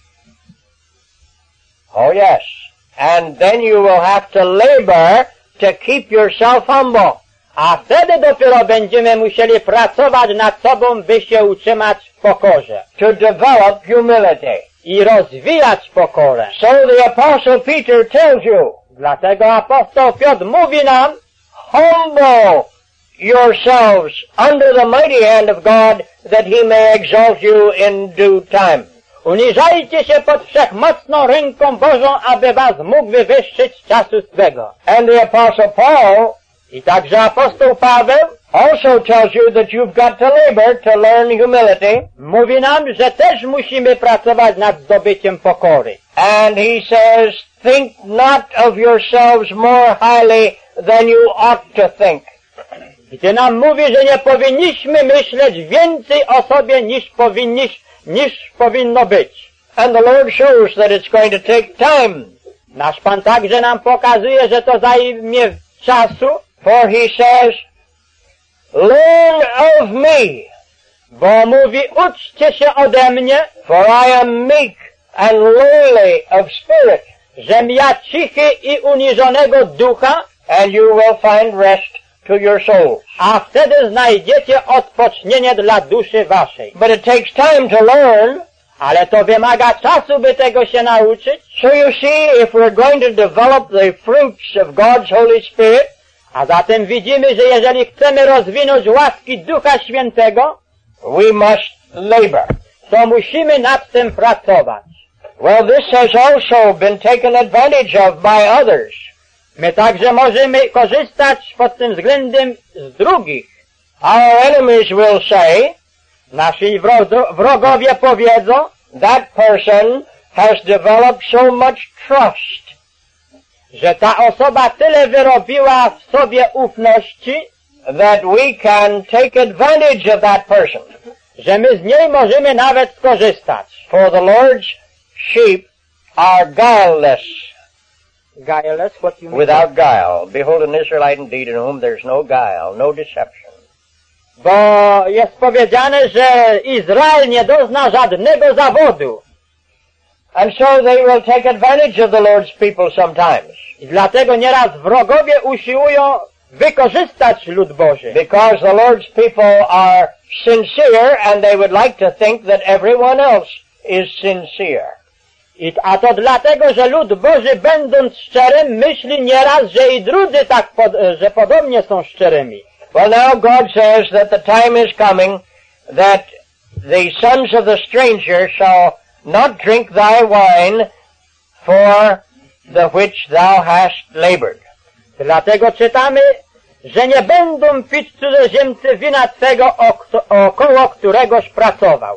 Oh yes. And then you will have to labor to keep yourself humble. A wtedy dopiero będziemy musieli pracować nad sobą, by się utrzymać w pokorze. To develop humility. I rozwijać pokorę. So the Apostle Peter tells you. Dlatego apostoł Piotr mówi nam, humble yourselves under the mighty hand of God, that He may exalt you in due time. Uniżajcie się pod wszechmocną ręką Bożą, aby was mógł wywyższyć z czasu swego. And the Apostle Paul I także apostoł Paweł also tells you that you've got to labor to learn humility. mówi nam, że też musimy pracować nad zdobyciem pokory. And he says, think not of yourselves more highly than you ought to think. Gdy nam mówi, że nie powinniśmy myśleć więcej o sobie niż powinno być. And the Lord shows that it's going to take time. Nasz Pan także nam pokazuje, że to zajmie czasu, For he says, learn of me, bo mówi, uczcie się ode mnie, for I am meek and lowly of spirit, żem ja cichy i uniżonego ducha, and you will find rest to your souls. a wtedy znajdziecie odpocznienie dla duszy waszej. But it takes time to learn. Ale to wymaga czasu, by tego się nauczyć. So you see, if we're going to develop the fruits of God's Holy Spirit, A zatem widzimy, że jeżeli chcemy rozwinąć łaski Ducha Świętego, we must labor. to musimy nad tym pracować. Well, this has also been taken advantage of by others. My także możemy korzystać pod tym względem z drugich. Our enemies will say, Nasi wrogowie powiedzą, that person has developed so much trust, że ta osoba tyle wyrobiła w sobie ufności, that we can take advantage of that person. że my z niej możemy nawet skorzystać. For the Lord's sheep are guileless, Guileless, what you mean? without guile. Behold an Israelite indeed in whom there's no guile, no deception. Bo jest powiedziane, że Izrael nie dozna żadnego zawodu. And so they will take advantage of the Lord's people sometimes, I dlatego nieraz wrogowie usiłują wykorzystać lud Boży. because the Lord's people are sincere and they would like to think that everyone else is sincere. A to dlatego, że lud Boży, będąc szczerym, myśli nieraz, że i drudzy że podobnie są szczerymi. Well, now God says that the time is coming that the sons of the stranger shall not drink thy wine for the which thou hast labored. Dlatego czytamy, że nie będą pić cudzoziemcy wina Twego, około któregoś pracował.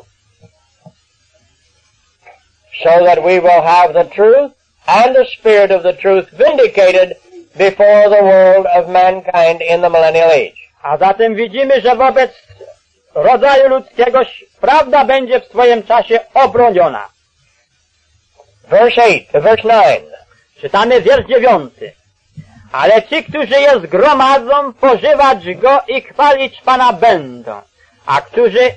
So that we will have the truth and the spirit of the truth vindicated before the world of mankind in the millennial age. A zatem widzimy, że wobec rodzaju ludzkiego prawda będzie w swoim czasie obroniona. Verse 9. Czytamy wiersz 9. Ale ci, którzy je zgromadzą, pożywać go i chwalić Pana będą. A którzy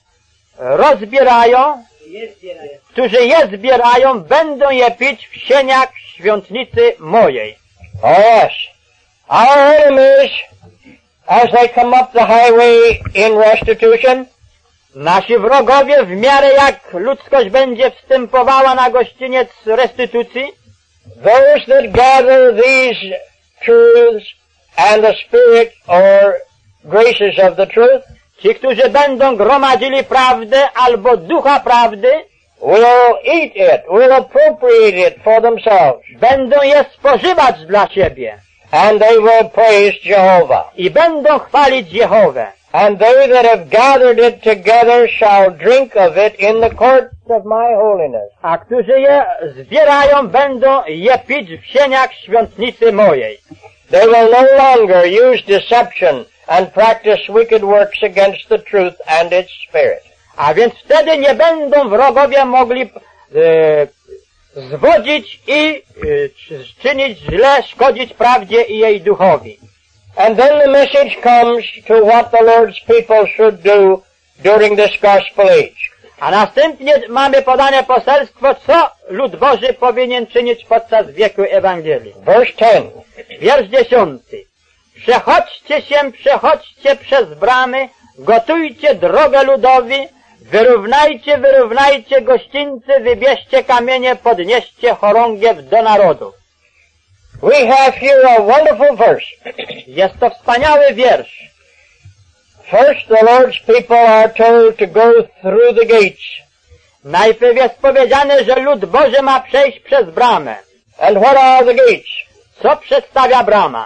je zbierają, będą je pić w sieniach świątnicy mojej. Oh yes. Our enemies, as they come up the highway in restitution, Nasi wrogowie, w miarę jak ludzkość będzie wstępowała na gościniec restytucji, those that gather these truths and the spirit or graces of the truth, ci, którzy będą gromadzili prawdę albo ducha prawdy, will eat it, will appropriate it for themselves, będą je spożywać dla siebie and they will praise Jehovah. i będą chwalić Jehowę. And they that have gathered it together shall drink of it in the courts of my holiness. A którzy je zbierają, będą je pić w sieniach świątnicy mojej. They will no longer use deception and practice wicked works against the truth and its spirit. A więc wtedy nie będą wrogowie mogli zwodzić i czynić źle, szkodzić prawdzie i jej duchowi. And then the message comes to what the Lord's people should do during this gospel age. A następnie mamy podane poselstwo, co lud Boży powinien czynić podczas wieku Ewangelii. Verse 10. Wiersz 10. Przechodźcie przez bramy, gotujcie drogę ludowi, wyrównajcie gościńcy, wybierzcie kamienie, podnieście chorągiew do narodu. We have here a wonderful verse. Jest to wspaniały wiersz. First, the Lord's people are told to go through the gates. Najpierw jest powiedziane, że lud Boży ma przejść przez bramę. And what are the gates? Co przedstawia brama?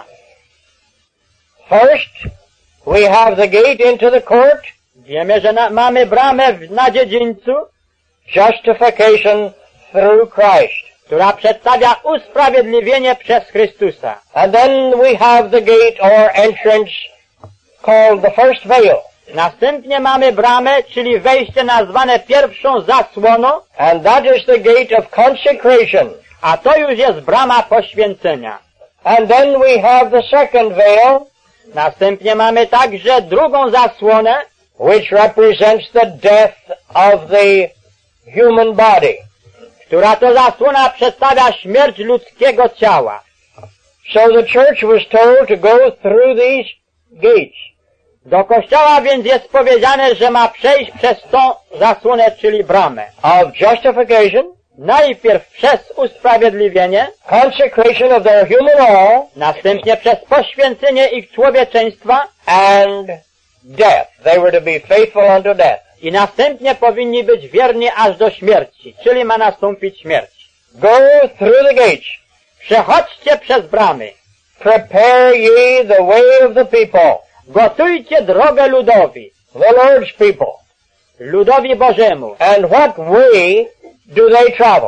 First, we have the gate into the court, Wiemy, że mamy bramę na dziedzińcu, justification through Christ. która przedstawia usprawiedliwienie przez Chrystusa. And then we have the gate or entrance called the first veil. Następnie mamy bramę, czyli wejście nazwane pierwszą zasłoną, And that is the gate of consecration. a to już jest brama poświęcenia. And then we have the second veil, Następnie mamy także drugą zasłonę, which represents the death of the human body. która to zasłona przedstawia śmierć ludzkiego ciała. So the church was told to go through these gates. Do kościoła więc jest powiedziane, że ma przejść przez tą zasłonę, czyli bramę. Of justification, Najpierw przez usprawiedliwienie, consecration of their human all, następnie przez poświęcenie ich człowieczeństwa and death. They were to be faithful unto death. i następnie powinni być wierni aż do śmierci, czyli ma nastąpić śmierć. Go through the gates. Przechodźcie przez bramy. Prepare ye the way of the people, Gotujcie drogę ludowi, the Lord's people. ludowi Bożemu. And what way do they travel?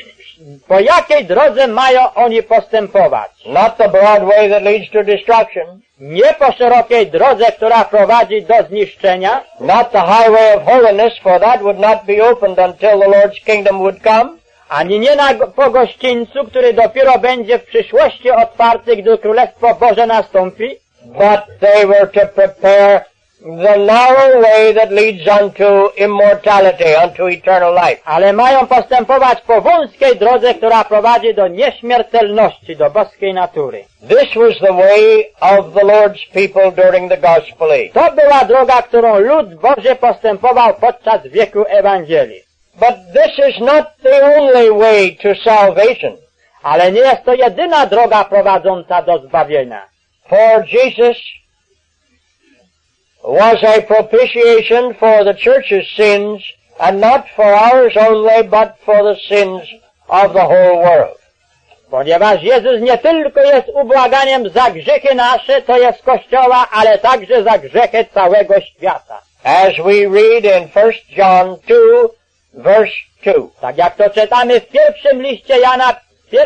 Po jakiej drodze mają oni postępować? Not the broad way that leads to destruction, Nie po szerokiej drodze, która prowadzi do zniszczenia, not the highway of holiness, for that would not be opened until the Lord's kingdom would come, ani nie po gościńcu, który dopiero będzie w przyszłości otwarty, gdy Królestwo Boże nastąpi, but they were to prepare the narrow way that leads unto immortality, unto eternal life. ale mają postępować po wąskiej drodze, która prowadzi do nieśmiertelności, do boskiej natury. This was the way of the Lord's people during the gospel age. To była droga, którą lud Boży postępował podczas wieku Ewangelii. But this is not the only way to salvation. Ale nie jest to jedyna droga prowadząca do zbawienia. For Jesus was a propitiation for the church's sins, and not for ours only, but for the sins of the whole world. Ponieważ Jezus nie tylko jest ubłaganiem za grzechy nasze, to jest Kościoła, ale także za grzechy całego świata. As we read in 1 John 2, verse 2. Tak jak to czytamy w pierwszym liście Jana,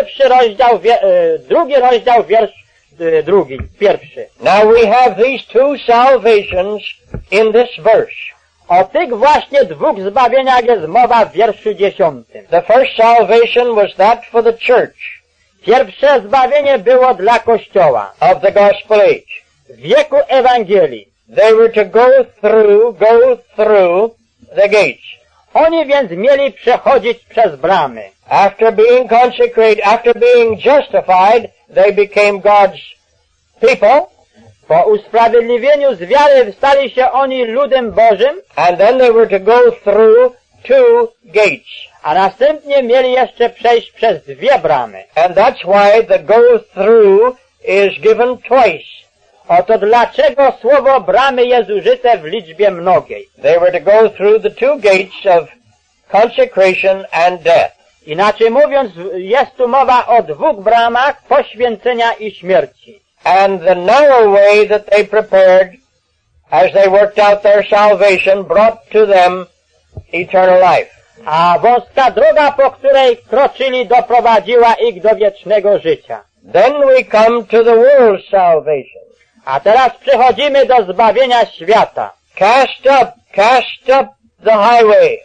drugi rozdział, wiersz pierwszy. Now we have these two salvations in this verse. O tych właśnie dwóch zbawieniach jest mowa w wierszu 10. The first salvation was that for the church Pierwsze zbawienie było dla Kościoła of the gospel age. w wieku Ewangelii. They were to go through the gates. Oni więc mieli przechodzić przez bramy. After being consecrated, after being justified, they became God's people. Po usprawiedliwieniu z wiary stali się oni ludem Bożym, And then they were to go through two gates. a następnie mieli jeszcze przejść przez dwie bramy. And that's why the go through is given twice. Oto dlaczego słowo bramy jest użyte w liczbie mnogiej. They were to go through the two gates of consecration and death. Inaczej mówiąc, jest tu mowa o dwóch bramach poświęcenia i śmierci. And the narrow way that they prepared as they worked out their salvation brought to them eternal life. A wąska droga, po której kroczyli, doprowadziła ich do wiecznego życia. Then we come to the world's salvation. A teraz przechodzimy do zbawienia świata. Cast up the highway.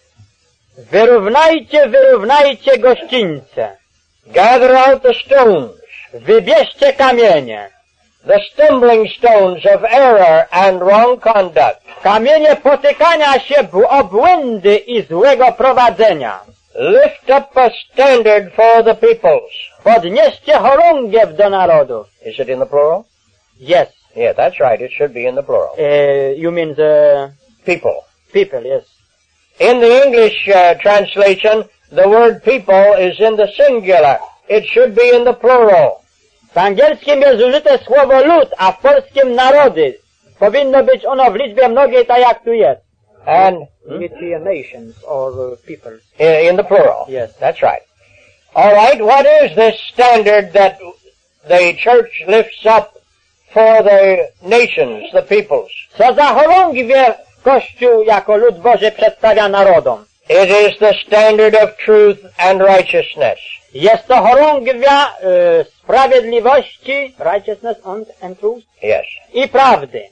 Wyrównajcie gościńce. Gather out the stones, Wybierzcie kamienie. the stumbling stones of error and wrong conduct. Kamienie potykania się o błędy i złego prowadzenia. Lift up a standard for the peoples. Podnieście chorągiew do narodu. Is it in the plural? Yes. Yeah, that's right. It should be in the plural. You mean the People. people, yes. In the English translation, the word people is in the singular. It should be in the plural. W angielskim jest użyte słowo lud, a w polskim narody. Powinno być ono w liczbie mnogiej, tak jak tu jest. And with here nations or peoples. in the plural. Yes. That's right. All right, what is this standard that the church lifts up for the nations, the peoples? Co za chorągwie Kościół jako lud Boży przedstawia narodom? It is the standard of truth and righteousness. Jest to chorągwia sprawiedliwości, righteousness and truth, Yes. i prawdy.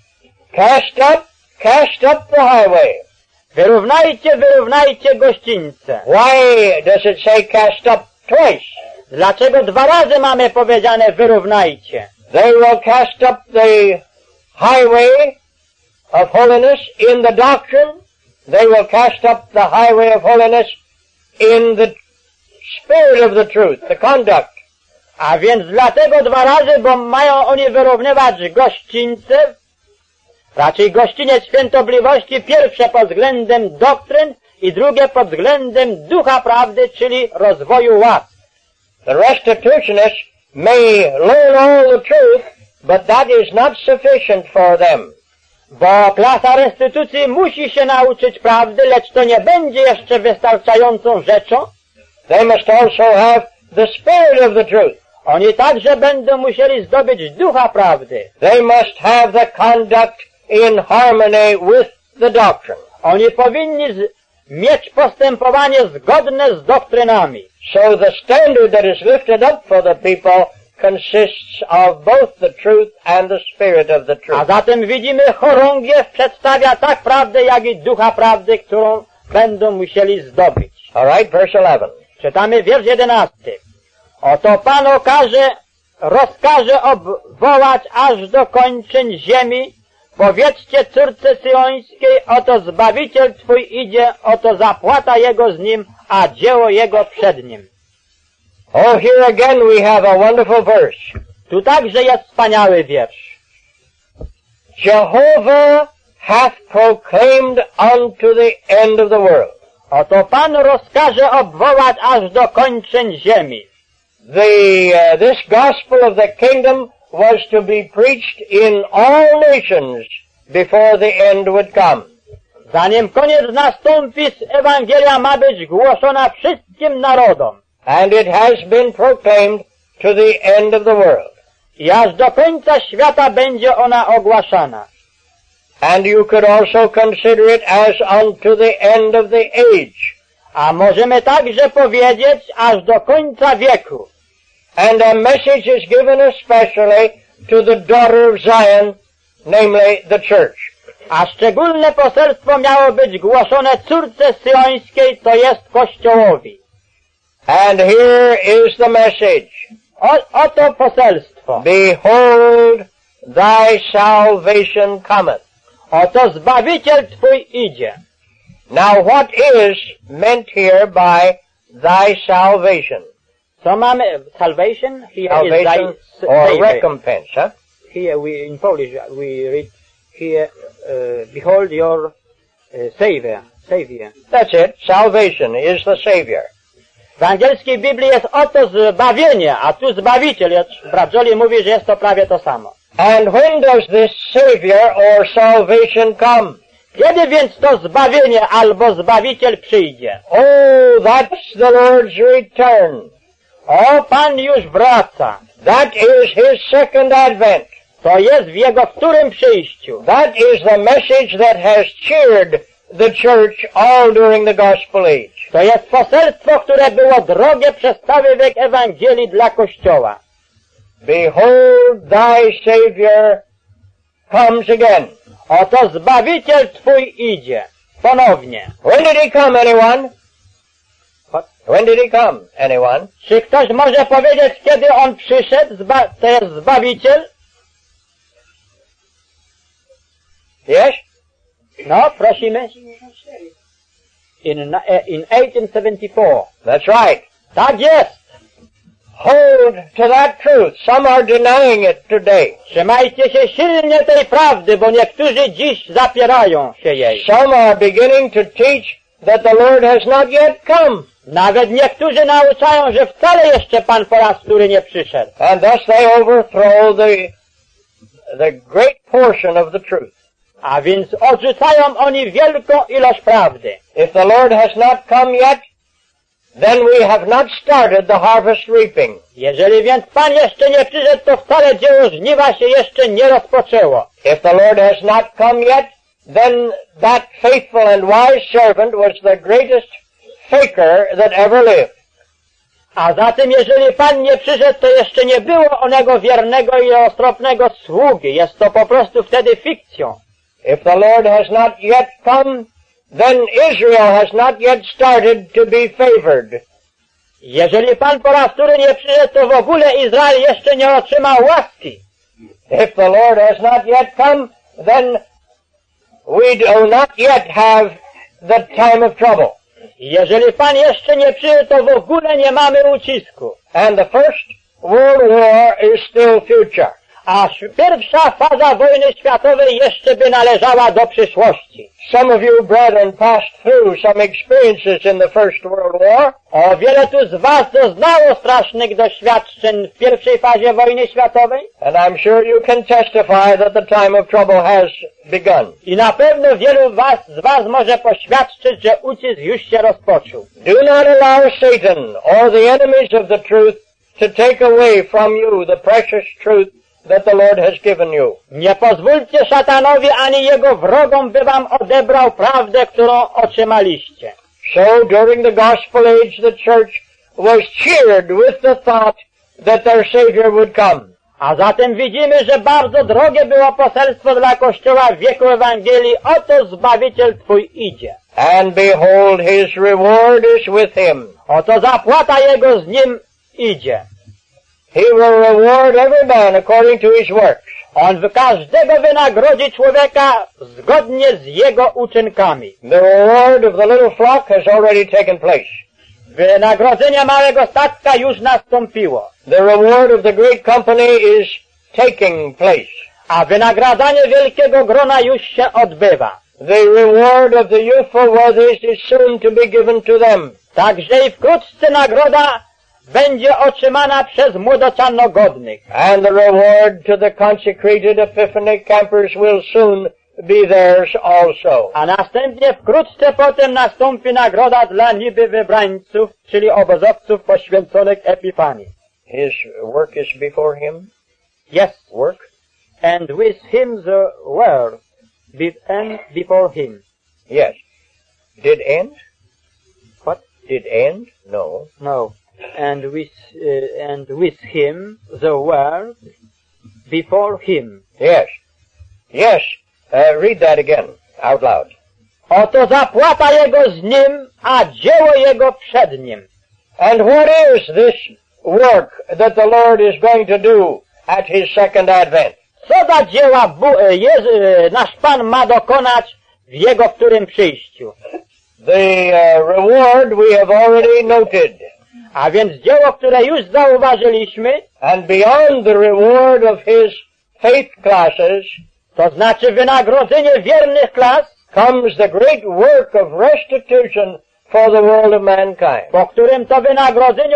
Cast up the highway. Wyrównajcie gościńce. Why does it say cast up twice? Dlaczego 2 razy mamy powiedziane wyrównajcie? They will cast up the highway of holiness in the doctrine. They will cast up the highway of holiness in the spirit of the truth, the conduct. A więc dlatego 2 razy, bo mają oni wyrównywać gościńce, raczej gościniec świętobliwości, pierwsze pod względem doktryn i drugie pod względem ducha prawdy, czyli rozwoju łask. The restitutionists may learn all the truth, but that is not sufficient for them. Bo klasa restytucji musi się nauczyć prawdy, lecz to nie będzie jeszcze wystarczającą rzeczą. They must also have the spirit of the truth. Oni także będą musieli zdobyć ducha prawdy. They must have the conduct in harmony with the doctrine. Oni powinni mieć postępowanie zgodne z doktrynami. So the standard that is lifted up for the people consists of both the truth and the spirit of the A truth. zatem widzimy, chorągiew przedstawia tak prawdę, jak i ducha prawdy, którą będą musieli zdobyć. All right, verse 11. Czytamy wiersz 11. Oto Pan rozkaże obwołać aż do kończyn ziemi. Powiedzcie córce syjońskiej, oto Zbawiciel Twój idzie, oto zapłata Jego z Nim, a dzieło Jego przed Nim. Oh, here again we have a wonderful verse. Tu także jest wspaniały wiersz. Jehovah hath proclaimed unto the end of the world. Oto Pan rozkaże obwołać aż do kończyn ziemi. This gospel of the kingdom was to be preached in all nations before the end would come. Zanim koniec nastąpi, Ewangelia ma być głoszona wszystkim narodom. And it has been proclaimed to the end of the world. I aż do końca świata będzie ona ogłaszana. And you could also consider it as unto the end of the age. A możemy także powiedzieć aż do końca wieku. And a message is given especially to the daughter of Zion, namely the church. A szczególne poselstwo miało być głoszone córce syjońskiej, to jest Kościołowi. And here is the message. Oto poselstwo. Behold, thy salvation cometh. Oto Zbawiciel Twój idzie. Now what is meant here by thy salvation? Co mamy? Salvation? Here Salvation is thy or saviour. recompense, huh? Here in Polish we read here, behold your Savior. That's it. Salvation is the Savior. W angielskiej Biblii jest oto zbawienie, a tu Zbawiciel. Brat Jolie mówi, że jest to prawie to samo. And when does this Savior or salvation come? Kiedy więc to zbawienie albo Zbawiciel przyjdzie? Oh, that's the Lord's return. O, Pan już wraca. That is His second advent. To jest w Jego którym przyjściu. That is the message that has cheered the church all during the gospel age. To jest poselstwo, które było drogie przez cały wiek Ewangelii dla Kościoła. Behold, thy Savior comes again. Oto Zbawiciel Twój idzie. Ponownie. When did He come, anyone? When did He come, anyone? Czy ktoś może powiedzieć, kiedy On przyszedł? To jest Zbawiciel? Yes? No, prosimy. In 1874. That's right. Tak jest. Hold to that truth. Some are denying it today. Trzymajcie się silnie tej prawdy, bo niektórzy dziś zapierają się jej. Some are beginning to teach that the Lord has not yet come. Nawet niektórzy nauczają, że wcale jeszcze Pan po raz wtóry nie przyszedł. And thus they overthrow the great portion of the truth. A więc odrzucają oni wielką ilość prawdy. If the Lord has not come yet, then we have not started the harvest reaping. Jeżeli więc Pan jeszcze nie przyszedł, to wcale dzieło żniwa się jeszcze nie rozpoczęło. If the Lord has not come yet, then that faithful and wise servant was the greatest faker that ever lived. A zatem, jeżeli Pan nie przyszedł, to jeszcze nie było onego wiernego i roztropnego sługi. Jest to po prostu wtedy fikcją. If the Lord has not yet come, then Israel has not yet started to be favored. Jeżeli Pan po raz wtóry nie przyszedł, to w ogóle Izrael jeszcze nie otrzymał łaski. If the Lord has not yet come, then we do not yet have the time of trouble. Jeżeli Pan jeszcze nie przyszedł, to w ogóle nie mamy ucisku. And the First World War is still future. A pierwsza faza wojny światowej jeszcze by należała do przyszłości. Some of you brethren passed through some experiences in the First World War. O wiele tu z was doznało strasznych doświadczeń w pierwszej fazie wojny światowej. And I'm sure you can testify that the time of trouble has begun. I na pewno wielu z was może poświadczyć, że ucisk już się rozpoczął. Do not allow Satan or the enemies of the truth to take away from you the precious truth that the Lord has given you. Nie pozwólcie szatanowi ani jego wrogom, by wam odebrał prawdę, którą otrzymaliście. So during the gospel age the church was cheered with the thought that their Savior would come. A zatem widzimy, że bardzo drogie było poselstwo dla Kościoła w wieku Ewangelii. Oto Zbawiciel Twój idzie. And behold, his reward is with him. Oto zapłata jego z nim idzie. He will reward every man according to his works. On każdego wynagrodzi człowieka zgodnie z jego uczynkami. The reward of the little flock has already taken place. Wynagrodzenie małego statka już nastąpiło. The reward of the great company is taking place. A wynagradzanie wielkiego grona już się odbywa. The reward of the youthful worthies is soon to be given to them. Także i wkrótce nagroda będzie otrzymana przez młodoczanno godnych. And the reward to the consecrated Epiphany campers will soon be theirs also. A następnie wkrótce potem nastąpi nagroda dla niby wybrańców, czyli obozowców poświęconych Epifanii. His work is before him. Yes, work. And with him the world and before him. Yes. Did end? What? Did end? No. No. And with him the world before him. Yes. Yes. Read that again, out loud. Oto zapłata jego z nim, a dzieło jego przed nim. And what is this work that the Lord is going to do at his second advent? Co za dzieła nasz Pan ma dokonać w jego wtórym przyjściu? The reward we have already noted. A więc dzieło, które już zauważyliśmy, And beyond the reward of his faith classes, to znaczy wynagrodzenie wiernych klas, comes the great work of restitution for the world of mankind. po którym to wynagrodzeniu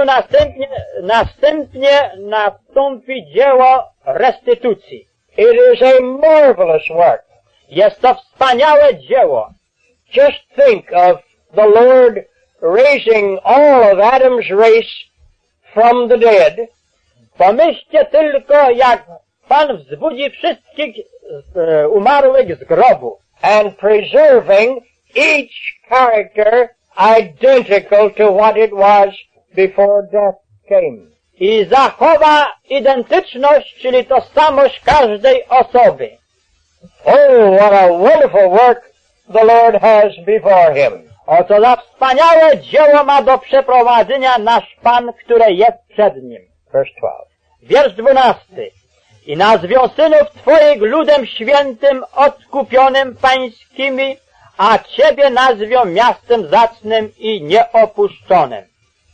następnie nastąpi dzieło restytucji. It is a marvelous work. Jest to wspaniałe dzieło. Just think of the Lord raising all of Adam's race from the dead. Pomyślcie tylko, jak Pan wzbudzi wszystkich umarłych z grobu. And preserving each character identical to what it was before death came. I zachowa identyczność, czyli tożsamość każdej osoby. Oh, what a wonderful work the Lord has before him. Oto za wspaniałe dzieło ma do przeprowadzenia nasz Pan, które jest przed nim. Verse 12. Wiersz 12. I nazwią synów Twoich ludem świętym, odkupionym pańskimi, a Ciebie nazwią miastem zacnym i nieopuszczonym.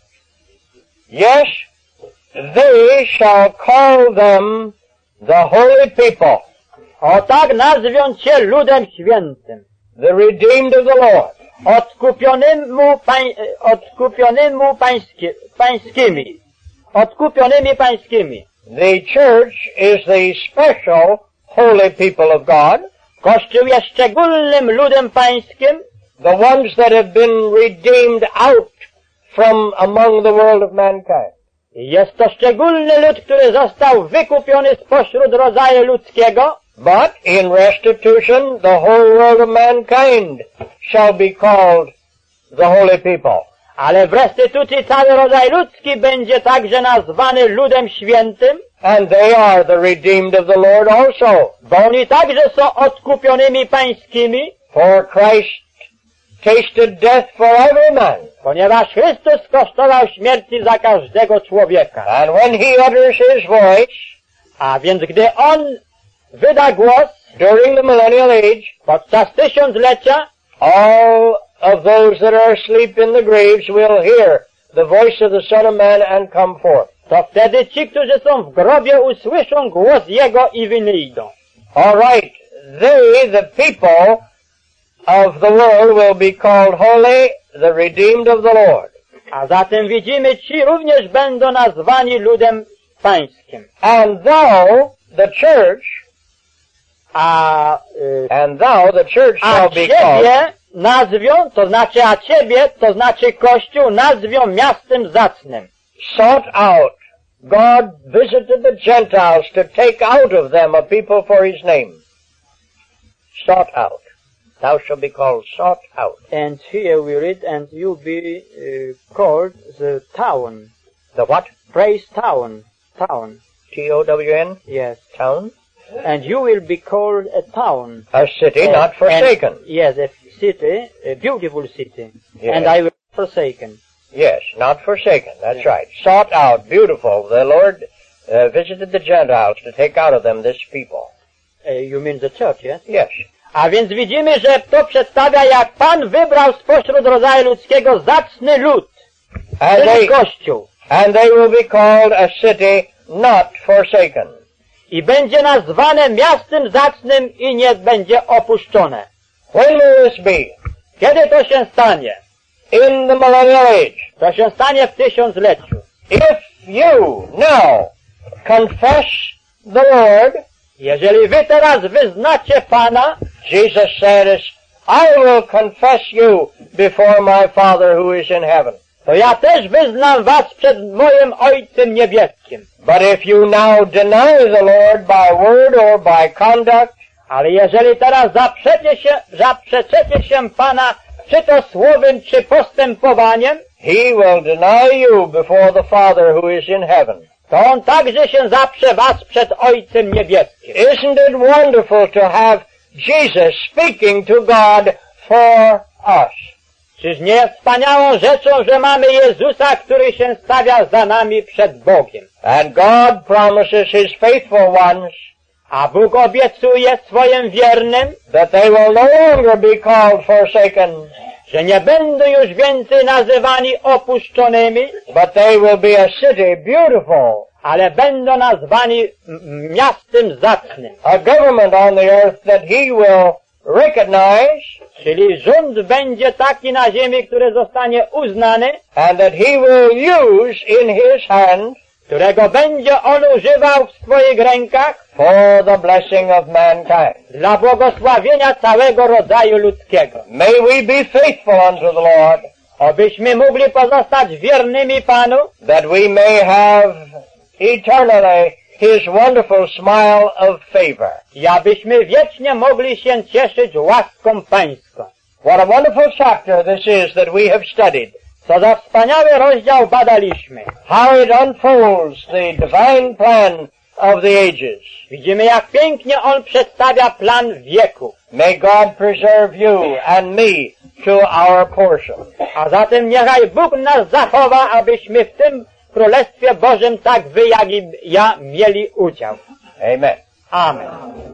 Yes, they shall call them the holy people, O tak nazwią Cię ludem świętym, the redeemed of the Lord. Odkupionymi pańskimi. The church is the special holy people of God. Kościół jest szczególnym ludem pańskim, the ones that have been redeemed out from among the world of mankind. jest to szczególny lud, który został wykupiony spośród rodzaju ludzkiego, But in restitution, the whole world of mankind shall be called the holy people. ale w restytucji cały rodzaj ludzki będzie także nazwany ludem świętym, And they are the redeemed of the Lord also. bo oni także są odkupionymi pańskimi, For Christ tasted death for every man. ponieważ Chrystus kosztował śmierci za każdego człowieka. And when he utters his voice, A więc gdy On wyda głos during the millennial age, podczas tysiąclecia, all of those that are asleep in the graves will hear the voice of the Son of Man and come forth. to wtedy ci, którzy są w grobie, usłyszą głos Jego i wyjdą. All right, they, the people of the world, will be called holy, the redeemed of the Lord. A zatem widzimy, ci również będą nazwani ludem pańskim. And thou, the church, A shall be called, ciebie nazwią, to znaczy Kościół nazwią miastem zacnym. sought out. God visited the Gentiles to take out of them a people for his name. Sought out. Thou shalt be called sought out. And here we read, and you be called the town. The what? Praise town. Town. T-O-W-N? Yes. Town? And you will be called a town. A city not forsaken. Yes, a city, a beautiful city. Yes. And I will be forsaken. Yes, not forsaken. That's right. Sought out, beautiful. The Lord visited the Gentiles to take out of them this people. You mean the church, yes? Yes. A więc widzimy, że to przedstawia, jak Pan wybrał spośród rodzaju ludzkiego zacny lud, czyli Kościół. And they will be called a city not forsaken. I będzie nazwane miastem zacnym i nie będzie opuszczone. When will this be? Kiedy to się stanie? In the millennial age. To się stanie w tysiącleciu. If you now confess the Lord, Jeżeli wy teraz wyznacie Pana, Jesus said, I will confess you before my Father who is in heaven. to ja też wyznam was przed moim Ojcem Niebieskim. But if you now deny the Lord by word or by conduct, Ale jeżeli teraz zaprzeczecie się Pana, czy to słowem, czy postępowaniem, he will deny you before the Father who is in heaven. to On także się zaprze was przed Ojcem Niebieskim. Isn't it wonderful to have Jesus speaking to God for us? Czyż nie jest wspaniałą rzeczą, że mamy Jezusa, który się stawia za nami przed Bogiem? And God promises his faithful ones A Bóg obiecuje swoim wiernym, that they will no longer be called forsaken, że nie będą już więcej nazywani opuszczonymi, but they will be a city beautiful, ale będą nazwani miastem zacnym. a government on the earth that he will recognize, Czyli rząd będzie taki na ziemi, który zostanie uznany, and that he will use in his hand którego będzie on używał w swoich rękach for the blessing of mankind. dla błogosławienia całego rodzaju ludzkiego. May we be faithful unto the Lord, Obyśmy mogli pozostać wiernymi Panu, that we may have eternally his wonderful smile of favor. i abyśmy wiecznie mogli się cieszyć łaską Pańską. What a wonderful chapter this is that we have studied. Co za wspaniały rozdział badaliśmy. How it unfolds the divine plan of the ages. Widzimy, jak pięknie on przedstawia plan wieku. May God preserve you and me to our portion. A zatem niechaj Bóg nas zachowa, abyśmy w tym Królestwie Bożym tak wy, jak i ja mieli udział. Amen. Amen.